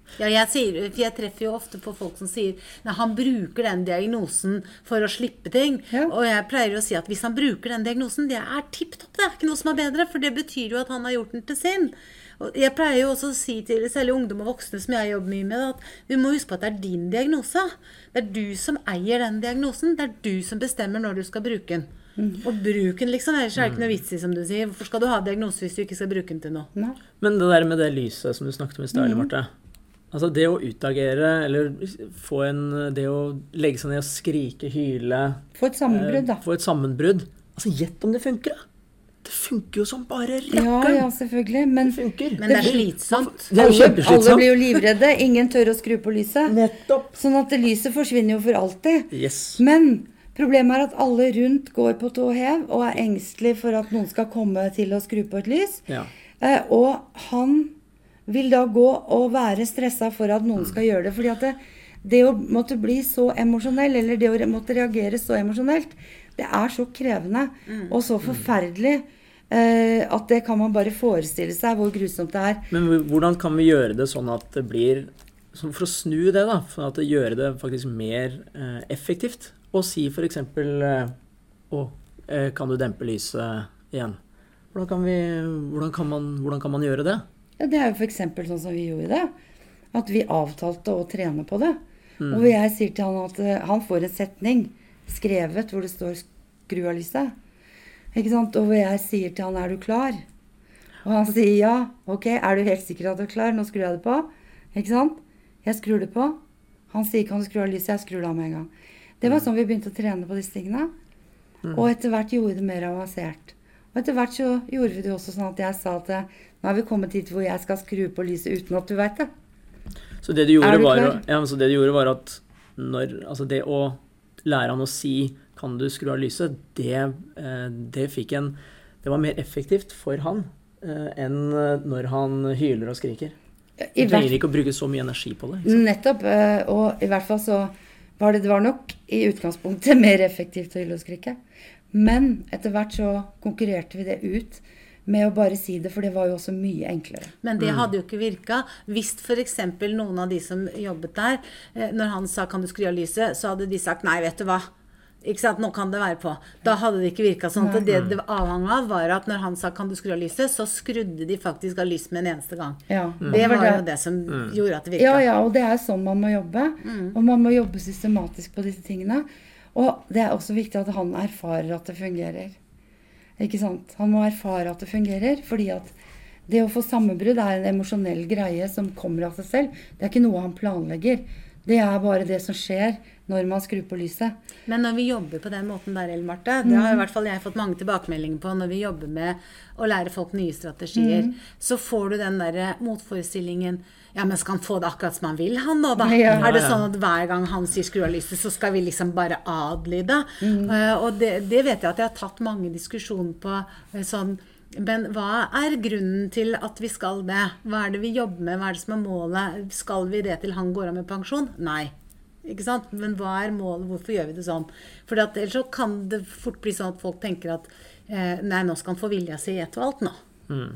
Ja, jeg, sier, for jeg treffer jo ofte på folk som sier nei, han bruker den diagnosen for å slippe ting. Ja. Og jeg pleier å si at hvis han bruker den diagnosen, det er tipptopp, det er ikke noe som er bedre, for det betyr jo at han har gjort den til sin. Og jeg pleier jo også å si til særlig ungdom og voksne som jeg jobber mye med, at vi må huske på at det er din diagnose. Det er du som eier den diagnosen. Det er du som bestemmer når du skal bruke den. Mm. Og bruk den liksom, ellers er det ikke noe vits i, som du sier. Hvorfor skal du ha diagnose hvis du ikke skal bruke den til noe? Nei. Men det der med det lyset som du snakket om i stedet, Marte. Altså det å utagere, eller få en, det å legge seg ned og skrike, hyle. Få et sammenbrudd da. Eh, få et sammenbrudd. Altså gjett om det funker da. Det funker jo som bare rakkeren. Ja, ja, selvfølgelig. Men det funker. Men det er slitsomt. Det er jo alle, kjempeslitsomt. alle blir jo livredde. Ingen tør å skru på lyset. Nettopp. Sånn at det lyset forsvinner jo for alltid. Yes. Men problemet er at alle rundt går på tå hev og er engstelig for at noen skal komme til å skru på et lys. Ja. Eh, og han vil da gå og være stresset for at noen skal gjøre det. Fordi at det, det å måtte bli så emosjonell, eller det å måtte reagere så emosjonelt, det er så krevende mm. og så forferdelig eh, at det kan man bare forestille seg hvor grusomt det er. Men hvordan kan vi gjøre det sånn at det blir, for å snu det da, for at det gjør det faktisk mer eh, effektivt, og si for eksempel, eh, å, eh, kan du dempe lyset igjen? Hvordan kan, vi, hvordan kan, man, hvordan kan man gjøre det? Ja, det er jo for eksempel sånn som vi gjorde det. At vi avtalte å trene på det. Mm. Og jeg sier til han at uh, han får en setning skrevet hvor det står skru av lyset. Ikke sant? Og hvor jeg sier til han, er du klar? Og han sier ja. Ok, er du helt sikker at du er klar? Nå skrur jeg det på. Ikke sant? Jeg skrur det på. Han sier, kan du skru av lyset? Jeg skrur det av med en gang. Det var sånn vi begynte å trene på disse tingene. Mm. Og etter hvert gjorde det mer avansert. Og etter hvert så gjorde vi det også sånn at jeg sa at nå har vi kommet hit hvor jeg skal skru på lyset uten at du vet det. Så det du gjorde, Er du var, klar? ja, så det du gjorde var at når, altså det å lære han å si kan du skru av lyset, det, eh, det fikk en, det var mer effektivt for han eh, enn når han hyler og skriker. Du trenger ikke å bruke så mye energi på det. Liksom. Nettopp, eh, og i hvert fall så var det, det var nok i utgangspunktet mer effektivt å hyle og skrike. Men etter hvert så konkurrerte vi det ut med å bare si det, for det var jo også mye enklere. Men det hadde jo ikke virket. Hvis for eksempel noen av de som jobbet der, når han sa, kan du skru av lyset, så hadde de sagt, nei, vet du hva? Ikke sant, nå kan det være på. Da hadde det ikke virket sånn. At det det avhang av var at når han sa, kan du skru av lyset, så skrudde de faktisk av lyset med en eneste gang. Ja. Det var jo det som mm. gjorde at det virket. Ja, ja, og det er sånn man må jobbe. Mm. Og man må jobbe systematisk på disse tingene. Og det er også viktig at han erfarer at det fungerer. Ikke sant? Han må erfare at det fungerer, fordi at det å få sammenbrudd er en emosjonell greie som kommer av seg selv. Det er ikke noe han planlegger. Det er bare det som skjer når man skrur på lyset. Men når vi jobber på den måten der, Elle Marte, det har i hvert fall jeg fått mange tilbakemeldinger på når vi jobber med å lære folk nye strategier, mm. så får du den der motforestillingen, ja, men skal han få det akkurat som han vil, han nå da? Ja. Er det sånn at hver gang han sier skru av lyset, så skal vi liksom bare adlyde? Mm. Uh, og det, det vet jeg at jeg har tatt mange diskusjoner på, uh, sånn, men hva er grunnen til at vi skal det? Hva er det vi jobber med? Hva er det som er målet? Skal vi det til han går av med pensjon? Nei. Ikke sant? Men hva er målet? Hvorfor gjør vi det sånn? For ellers så kan det fort bli sånn at folk tenker at eh, nei, nå skal han få vilja si ett og alt nå. Mm.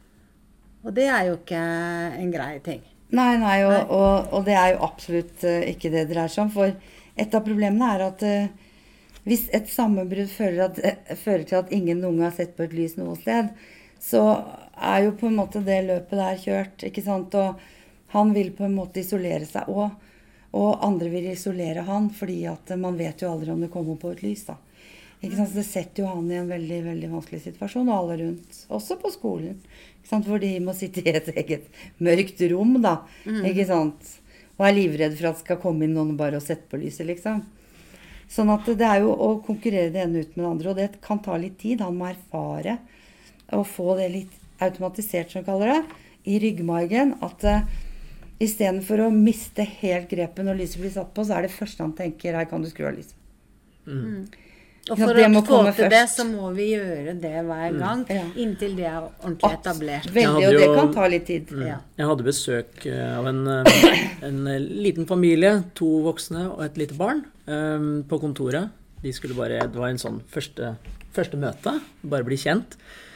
Og det er jo ikke en grei ting. Nei, nei, og, nei. Og, og det er jo absolutt uh, ikke det det dreier seg om. For et av problemene er at uh, hvis et sammenbrudd fører, at, uh, fører til at ingen noen har sett på et lys noe sted, så er jo på en måte det løpet der kjørt, ikke sant? Og han vil på en måte isolere seg også. Og andre vil isolere han, fordi at man vet jo aldri om det kommer på et lys da. Ikke sant? Så det setter jo han i en veldig, veldig vanskelig situasjon, og alle rundt, også på skolen. Ikke sant? Hvor de må sitte i et eget mørkt rom da, mm. ikke sant? Og er livredd for at det skal komme inn noen bare og sette på lyset, liksom. Sånn at det er jo å konkurrere det ene ut med det andre, og det kan ta litt tid. Han må erfare og få det litt automatisert, som vi kaller det, i ryggmargen, at i stedet for å miste helt grepet når lyset blir satt på, så er det første han tenker, her kan du skru av lyset. Mm. Og for å få til det, så må vi gjøre det hver gang, mm. ja. inntil det er ordentlig etablert. Veldig, og det kan ta litt tid. Mm. Ja. Jeg hadde besøk av en, en liten familie, to voksne og et lite barn, um, på kontoret. De skulle bare, det var en sånn første, første møte, bare bli kjent.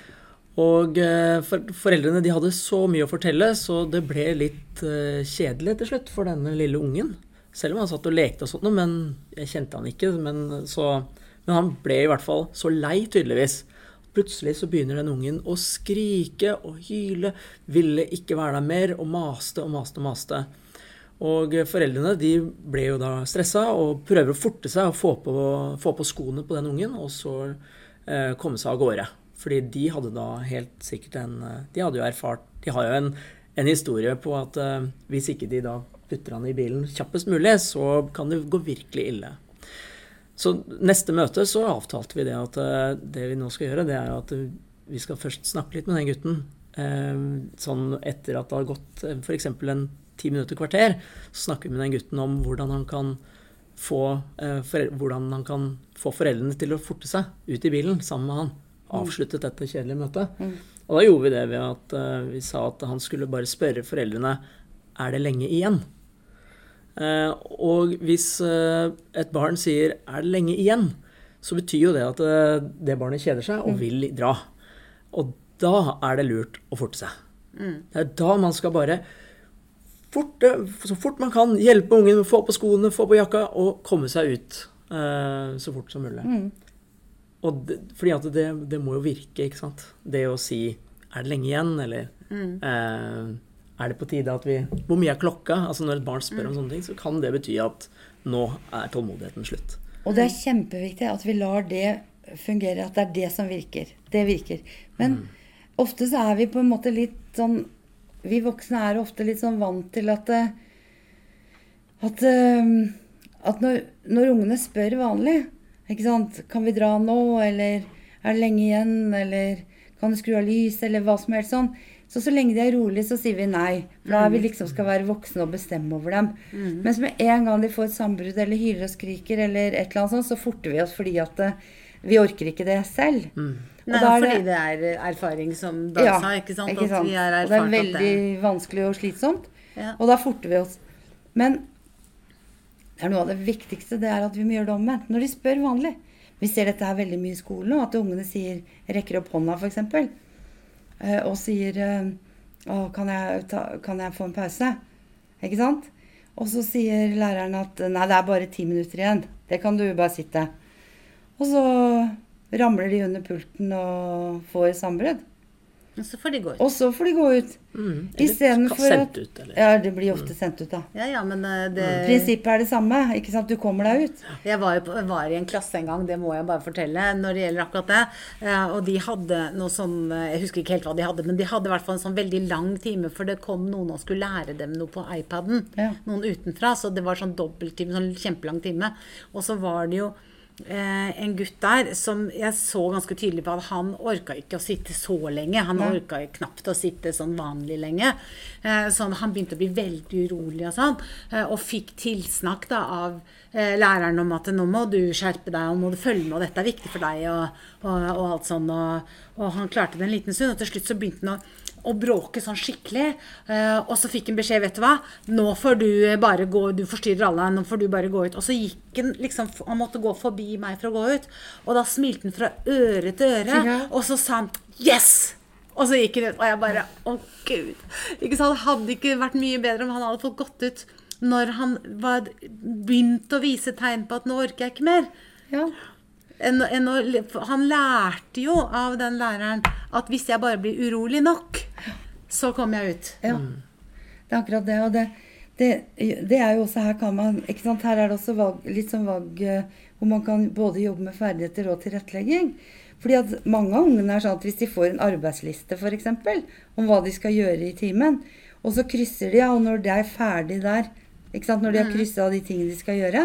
Og for, foreldrene de hadde så mye å fortelle, så det ble litt uh, kjedelig til slutt for denne lille ungen. Selv om han satt og lekte og sånt, men jeg kjente han ikke. Men, så, men han ble i hvert fall så lei tydeligvis. Plutselig så begynner den ungen å skrike og hyle, ville ikke være der mer, og maste og maste og maste. Og foreldrene de ble jo da stresset og prøver å forte seg og få på, få på skoene på den ungen, og så eh, komme seg av gårde. Fordi de hadde da helt sikkert en, de hadde jo erfart, de har jo en, en historie på at eh, hvis ikke de da putter han i bilen kjappest mulig, så kan det gå virkelig ille. Så neste møte så avtalte vi det at uh, det vi nå skal gjøre, det er at uh, vi skal først snakke litt med den gutten. Uh, sånn etter at det har gått uh, for eksempel en ti minutter kvarter, så snakker vi med den gutten om hvordan han kan få, uh, forel- hvordan han kan få foreldrene til å forte seg ut i bilen sammen med han. Avsluttet dette kjedelige møtet. Mm. Og da gjorde vi det ved at uh, vi sa at han skulle bare spørre foreldrene, er det lenge igjen? Uh, og hvis uh, et barn sier er det lenge igjen, så betyr jo det at uh, det barnet kjeder seg og vil dra. Og da er det lurt å forte seg. Mm. Det er da man skal bare forte, så fort man kan hjelpe ungen med å få på skoene, få på jakka og komme seg ut uh, så fort som mulig. Mm. Og det, fordi at det, det må jo virke, ikke sant? Det å si er det lenge igjen, eller mm. uh, er det på tide at vi, hvor mye er klokka? Altså når et barn spør om sånne ting, så kan det bety at nå er tålmodigheten slutt. Og det er kjempeviktig at vi lar det fungere, at det er det som virker. Det virker. Men mm. ofte så er vi på en måte litt sånn, vi voksne er ofte litt sånn vant til at, at, at når, når ungene spør vanlig, ikke sant? Kan vi dra nå, eller er det lenge igjen, eller kan du skru av lys, eller hva som helst sånn. Så så lenge de er rolig, så sier vi nei. For da er vi liksom skal være voksne og bestemme over dem. Mm. Men med en gang de får et sambrudd, eller hyler og skriker, eller et eller annet sånt, så forter vi oss fordi at vi orker ikke det selv. Mm. Nei, er fordi det, det er erfaring som Dag ja, sa, ikke sant? Ikke sant? At vi er og det er veldig det. vanskelig og slitsomt. Ja. Og da forter vi oss. Men det er noe av det viktigste, det er at vi må gjøre det omvendt. Når de spør vanlig. Vi ser dette her veldig mye i skolen, og at ungene sier, rekker opp hånda for eksempel. Og sier, å, kan jeg, ta, kan jeg få en pause? Ikke sant? Og så sier læreren at, nei, det er bare ti minutter igjen. Det kan du bare sitte. Og så ramler de under pulten og får sambrudd. Og så får de gå ut. Og så får de gå ut. Mm. I stedet for sendt at, ut, eller? Ja, det blir ofte sendt ut da. Ja, ja, men det... Prinsippet er det samme, ikke sant? Du kommer deg ut. Jeg var, jo, var i en klasse en gang, det må jeg bare fortelle, når det gjelder akkurat det. Og de hadde noe sånn, jeg husker ikke helt hva de hadde, men de hadde i hvert fall en sånn veldig lang time, for det kom noen og skulle lære dem noe på iPaden. Ja. Noen utenfra, så det var sånn dobbelttime, sånn kjempelang time. Og så var det jo Eh, en gutt der som jeg så ganske tydelig på at han orket ikke å sitte så lenge. Han orket knapt å sitte sånn vanlig lenge. Eh, så han begynte å bli veldig urolig og sånn. Eh, og fikk tilsnakk da av eh, læreren om at nå må du skjerpe deg, og må du følge med, og dette er viktig for deg, og, og, og alt sånn. Og, og han klarte det en liten stund, og til slutt så begynte han å og bråke sånn skikkelig, uh, og så fikk han beskjed, vet du hva, nå får du bare gå, du forstyrrer alle, nå får du bare gå ut, og så gikk han liksom, han måtte gå forbi meg for å gå ut, og da smilte han fra øre til øre, ja. Og så sa han, yes! Og så gikk han ut, og jeg bare, å Gud, ikke sant, det hadde ikke vært mye bedre om han hadde fått gått ut, når han var begynt å vise tegn på at nå orker jeg ikke mer. Ja. En, en, han lærte jo av den læreren at hvis jeg bare blir urolig nok, så kommer jeg ut. Ja, det er akkurat det. Og det, det, det er jo også, her kan man, ikke sant, her er det også valg, litt sånn valg, hvor man kan både jobbe med ferdigheter og tilrettelegging. Fordi at mange av ungene er sånn at hvis de får en arbeidsliste for eksempel, om hva de skal gjøre i timen, og så krysser de, og når de er ferdig der, ikke sant, når de har krysset av de tingene de skal gjøre,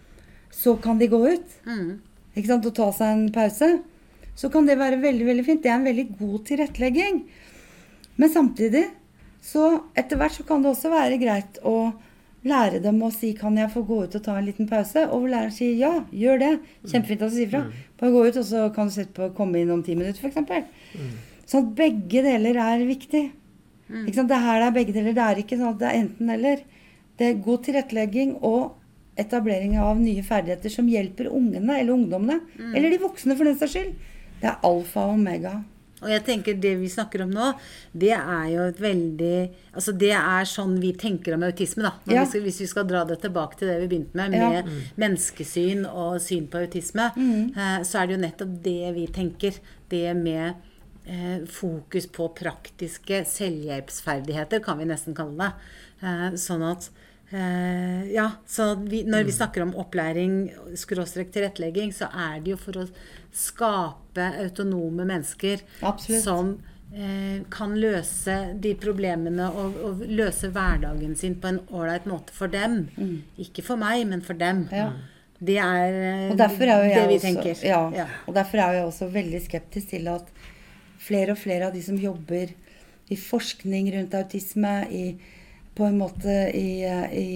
så kan de gå ut. Mm. Ikke sant, og ta seg en pause, så kan det være veldig, veldig fint. Det er en veldig god tilrettelegging. Men samtidig, så etter hvert så kan det også være greit å lære dem å si, kan jeg få gå ut og ta en liten pause? Og læreren sier, ja, gjør det. Kjempefint at du sier fra. Bare gå ut, og så kan du sette på å komme inn om ti minutter, for eksempel. Mm. Sånn at begge deler er viktig. Mm. Ikke sant, det her er begge deler. Det er ikke sånn at det er enten eller. Det er god tilrettelegging og etablering av nye ferdigheter som hjelper ungene eller ungdommene, mm. eller de voksne for den saks skyld. Det er alfa og omega. Og jeg tenker det vi snakker om nå, det er jo et veldig, altså det er sånn vi tenker om autisme da. Når Ja. vi skal, hvis vi skal dra det tilbake til det vi begynte med, Ja. med menneskesyn og syn på autisme, eh, så er det jo nettopp det vi tenker. Det med eh, fokus på praktiske selvhjelpsferdigheter, kan vi nesten kalle det. Eh, sånn at Eh, ja, så vi, når vi snakker om opplæring, skråstrek tilrettelegging, så er det jo for å skape autonome mennesker Absolutt. som eh, kan løse de problemene og, og løse hverdagen sin på en ålreit måte for dem. Ikke for meg, men for dem. Ja. Det er eh, Og derfor er jo det jeg vi også, tenker. ja, Ja. og derfor er jeg også veldig skeptisk til at flere og flere av de som jobber i forskning rundt autisme, i, på en måte i, i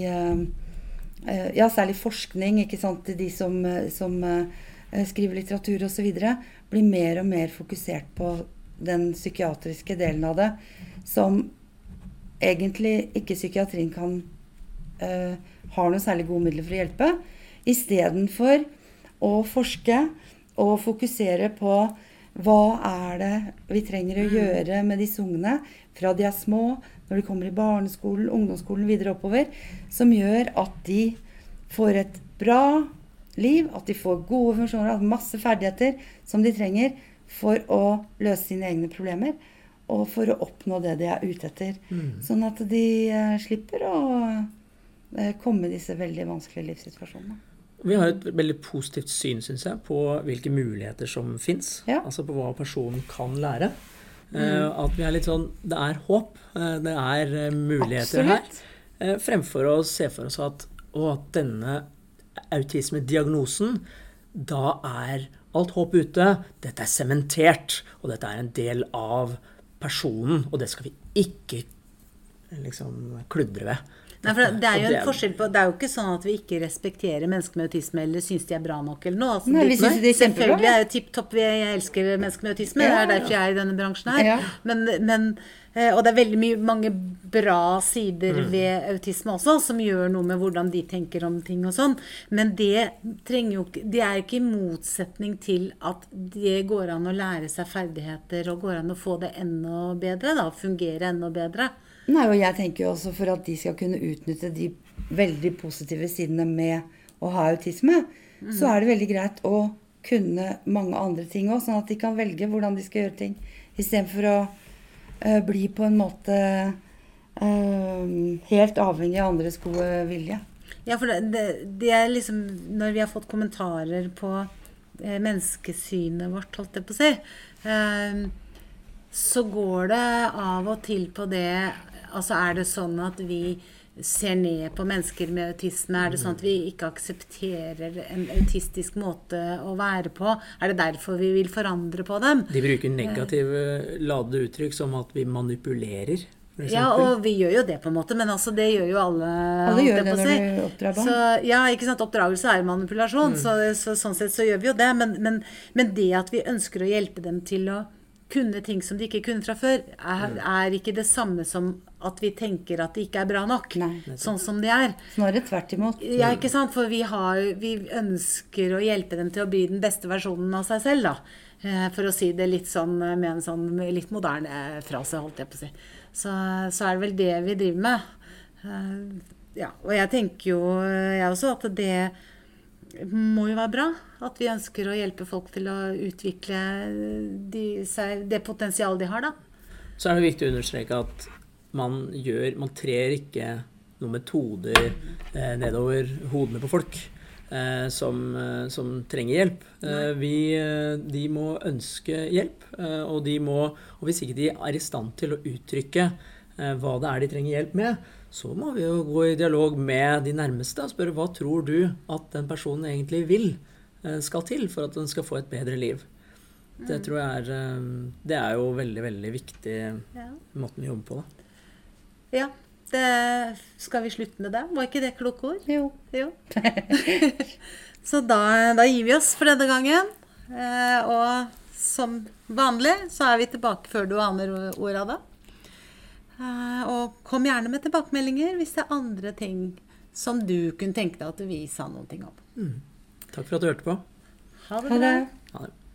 uh, ja, særlig forskning, ikke sant, de som, som uh, skriver litteratur og så videre, blir mer og mer fokusert på den psykiatriske delen av det, som egentlig ikke psykiatrien kan uh, har noen særlig gode midler for å hjelpe, i stedet for å forske og fokusere på hva er det vi trenger å gjøre med disse ungene fra de er små, når de kommer i barneskolen, ungdomsskolen, videre oppover, som gjør at de får et bra liv, at de får gode funksjoner, at masse ferdigheter som de trenger for å løse sine egne problemer, og for å oppnå det de er ute etter. Mm. Sånn at de eh, slipper å eh, komme i disse veldig vanskelige livssituasjonene. Vi har et veldig positivt syn, synes jeg, på hvilke muligheter som finnes. Ja. Altså på hva personen kan lære. Mm. Uh, at vi er litt sånn, det er håp, uh, det er uh, muligheter Absolutt. her. Uh, fremfor å se for oss at, å, at denne autisme-diagnosen, da er alt håp ute, dette er sementert, og dette er en del av personen, og det skal vi ikke liksom kludre ved. Nei, for det er jo en forskjell på, det er jo ikke sånn at vi ikke respekterer mennesker med autisme eller synes de er bra nok eller noe. Altså, Nei, vi synes de er kjempebra. Selvfølgelig er det tipp-topp, jeg elsker mennesker med autisme, Ja, det er derfor jeg er i denne bransjen her. Ja. Men, men, og det er veldig mye, mange bra sider mm. ved autisme også, som gjør noe med hvordan de tenker om ting og sånn. Men det trenger jo ikke, det er ikke i motsetning til at det går an å lære seg ferdigheter, og går an å få det enda bedre, da, fungere enda bedre. Nei, og jeg tenker jo også for at de skal kunne utnytte de veldig positive sidene med å ha autisme, mm. så er det veldig greit å kunne mange andre ting også, sånn at de kan velge hvordan de skal gjøre ting, i stedet for å uh, bli på en måte uh, helt avhengig av andres gode vilje. Ja, for det, det, det er liksom, når vi har fått kommentarer på eh, menneskesynet vårt, holdt jeg på å si, eh, så går det av og til på det. Altså er det sånn at vi ser ned på mennesker med autisme? Er det sånn at vi ikke aksepterer en autistisk måte å være på? Er det derfor vi vil forandre på dem? De bruker negative ladede uttrykk som at vi manipulerer. Ja, og vi gjør jo det på en måte, men altså det gjør jo alle. Alle gjør det når de oppdrar barn. Så, ja, ikke sant, oppdragelse er manipulasjon, mm. så, så sånn sett så gjør vi jo det. Men, men, men det at vi ønsker å hjelpe dem til å kunne ting som de ikke kunne fra før, er, er ikke det samme som at vi tenker at det ikke er bra nok. Nei. Sånn som de er. Snarere tvert imot. Ja, ikke sant? For vi, har, vi ønsker å hjelpe dem til å bli den beste versjonen av seg selv, da. For å si det litt sånn, med en sånn litt moderne frase, holdt jeg på å si. Så, så er det vel det vi driver med. Ja, og jeg tenker jo jeg også at det må jo være bra at vi ønsker å hjelpe folk til å utvikle de, det potensialet de har, da. Så er det viktig å understreke at man gjør, man trer ikke noen metoder eh, nedover hodene på folk eh, som, eh, som trenger hjelp. Eh, vi, de må ønske hjelp, eh, og, de må, og hvis ikke de er i stand til å uttrykke eh, hva det er de trenger hjelp med, så må vi jo gå i dialog med de nærmeste og spørre hva tror du at den personen egentlig vil skal til for at den skal få et bedre liv. Det tror jeg er, det er jo veldig, veldig viktig ja. Måten vi jobber på da. Ja, det skal vi slutte med det. Var ikke det kloke ord? Jo. jo. Så da, da gir vi oss for denne gangen. Eh, og som vanlig så er vi tilbake før du aner ord av det. Uh, og kom gjerne med tilbakemeldinger hvis det er andre ting som du kunne tenke deg at vi sa noen ting om. Mm. Takk for at du hørte på. Ha det bra. Ha det. Ha det.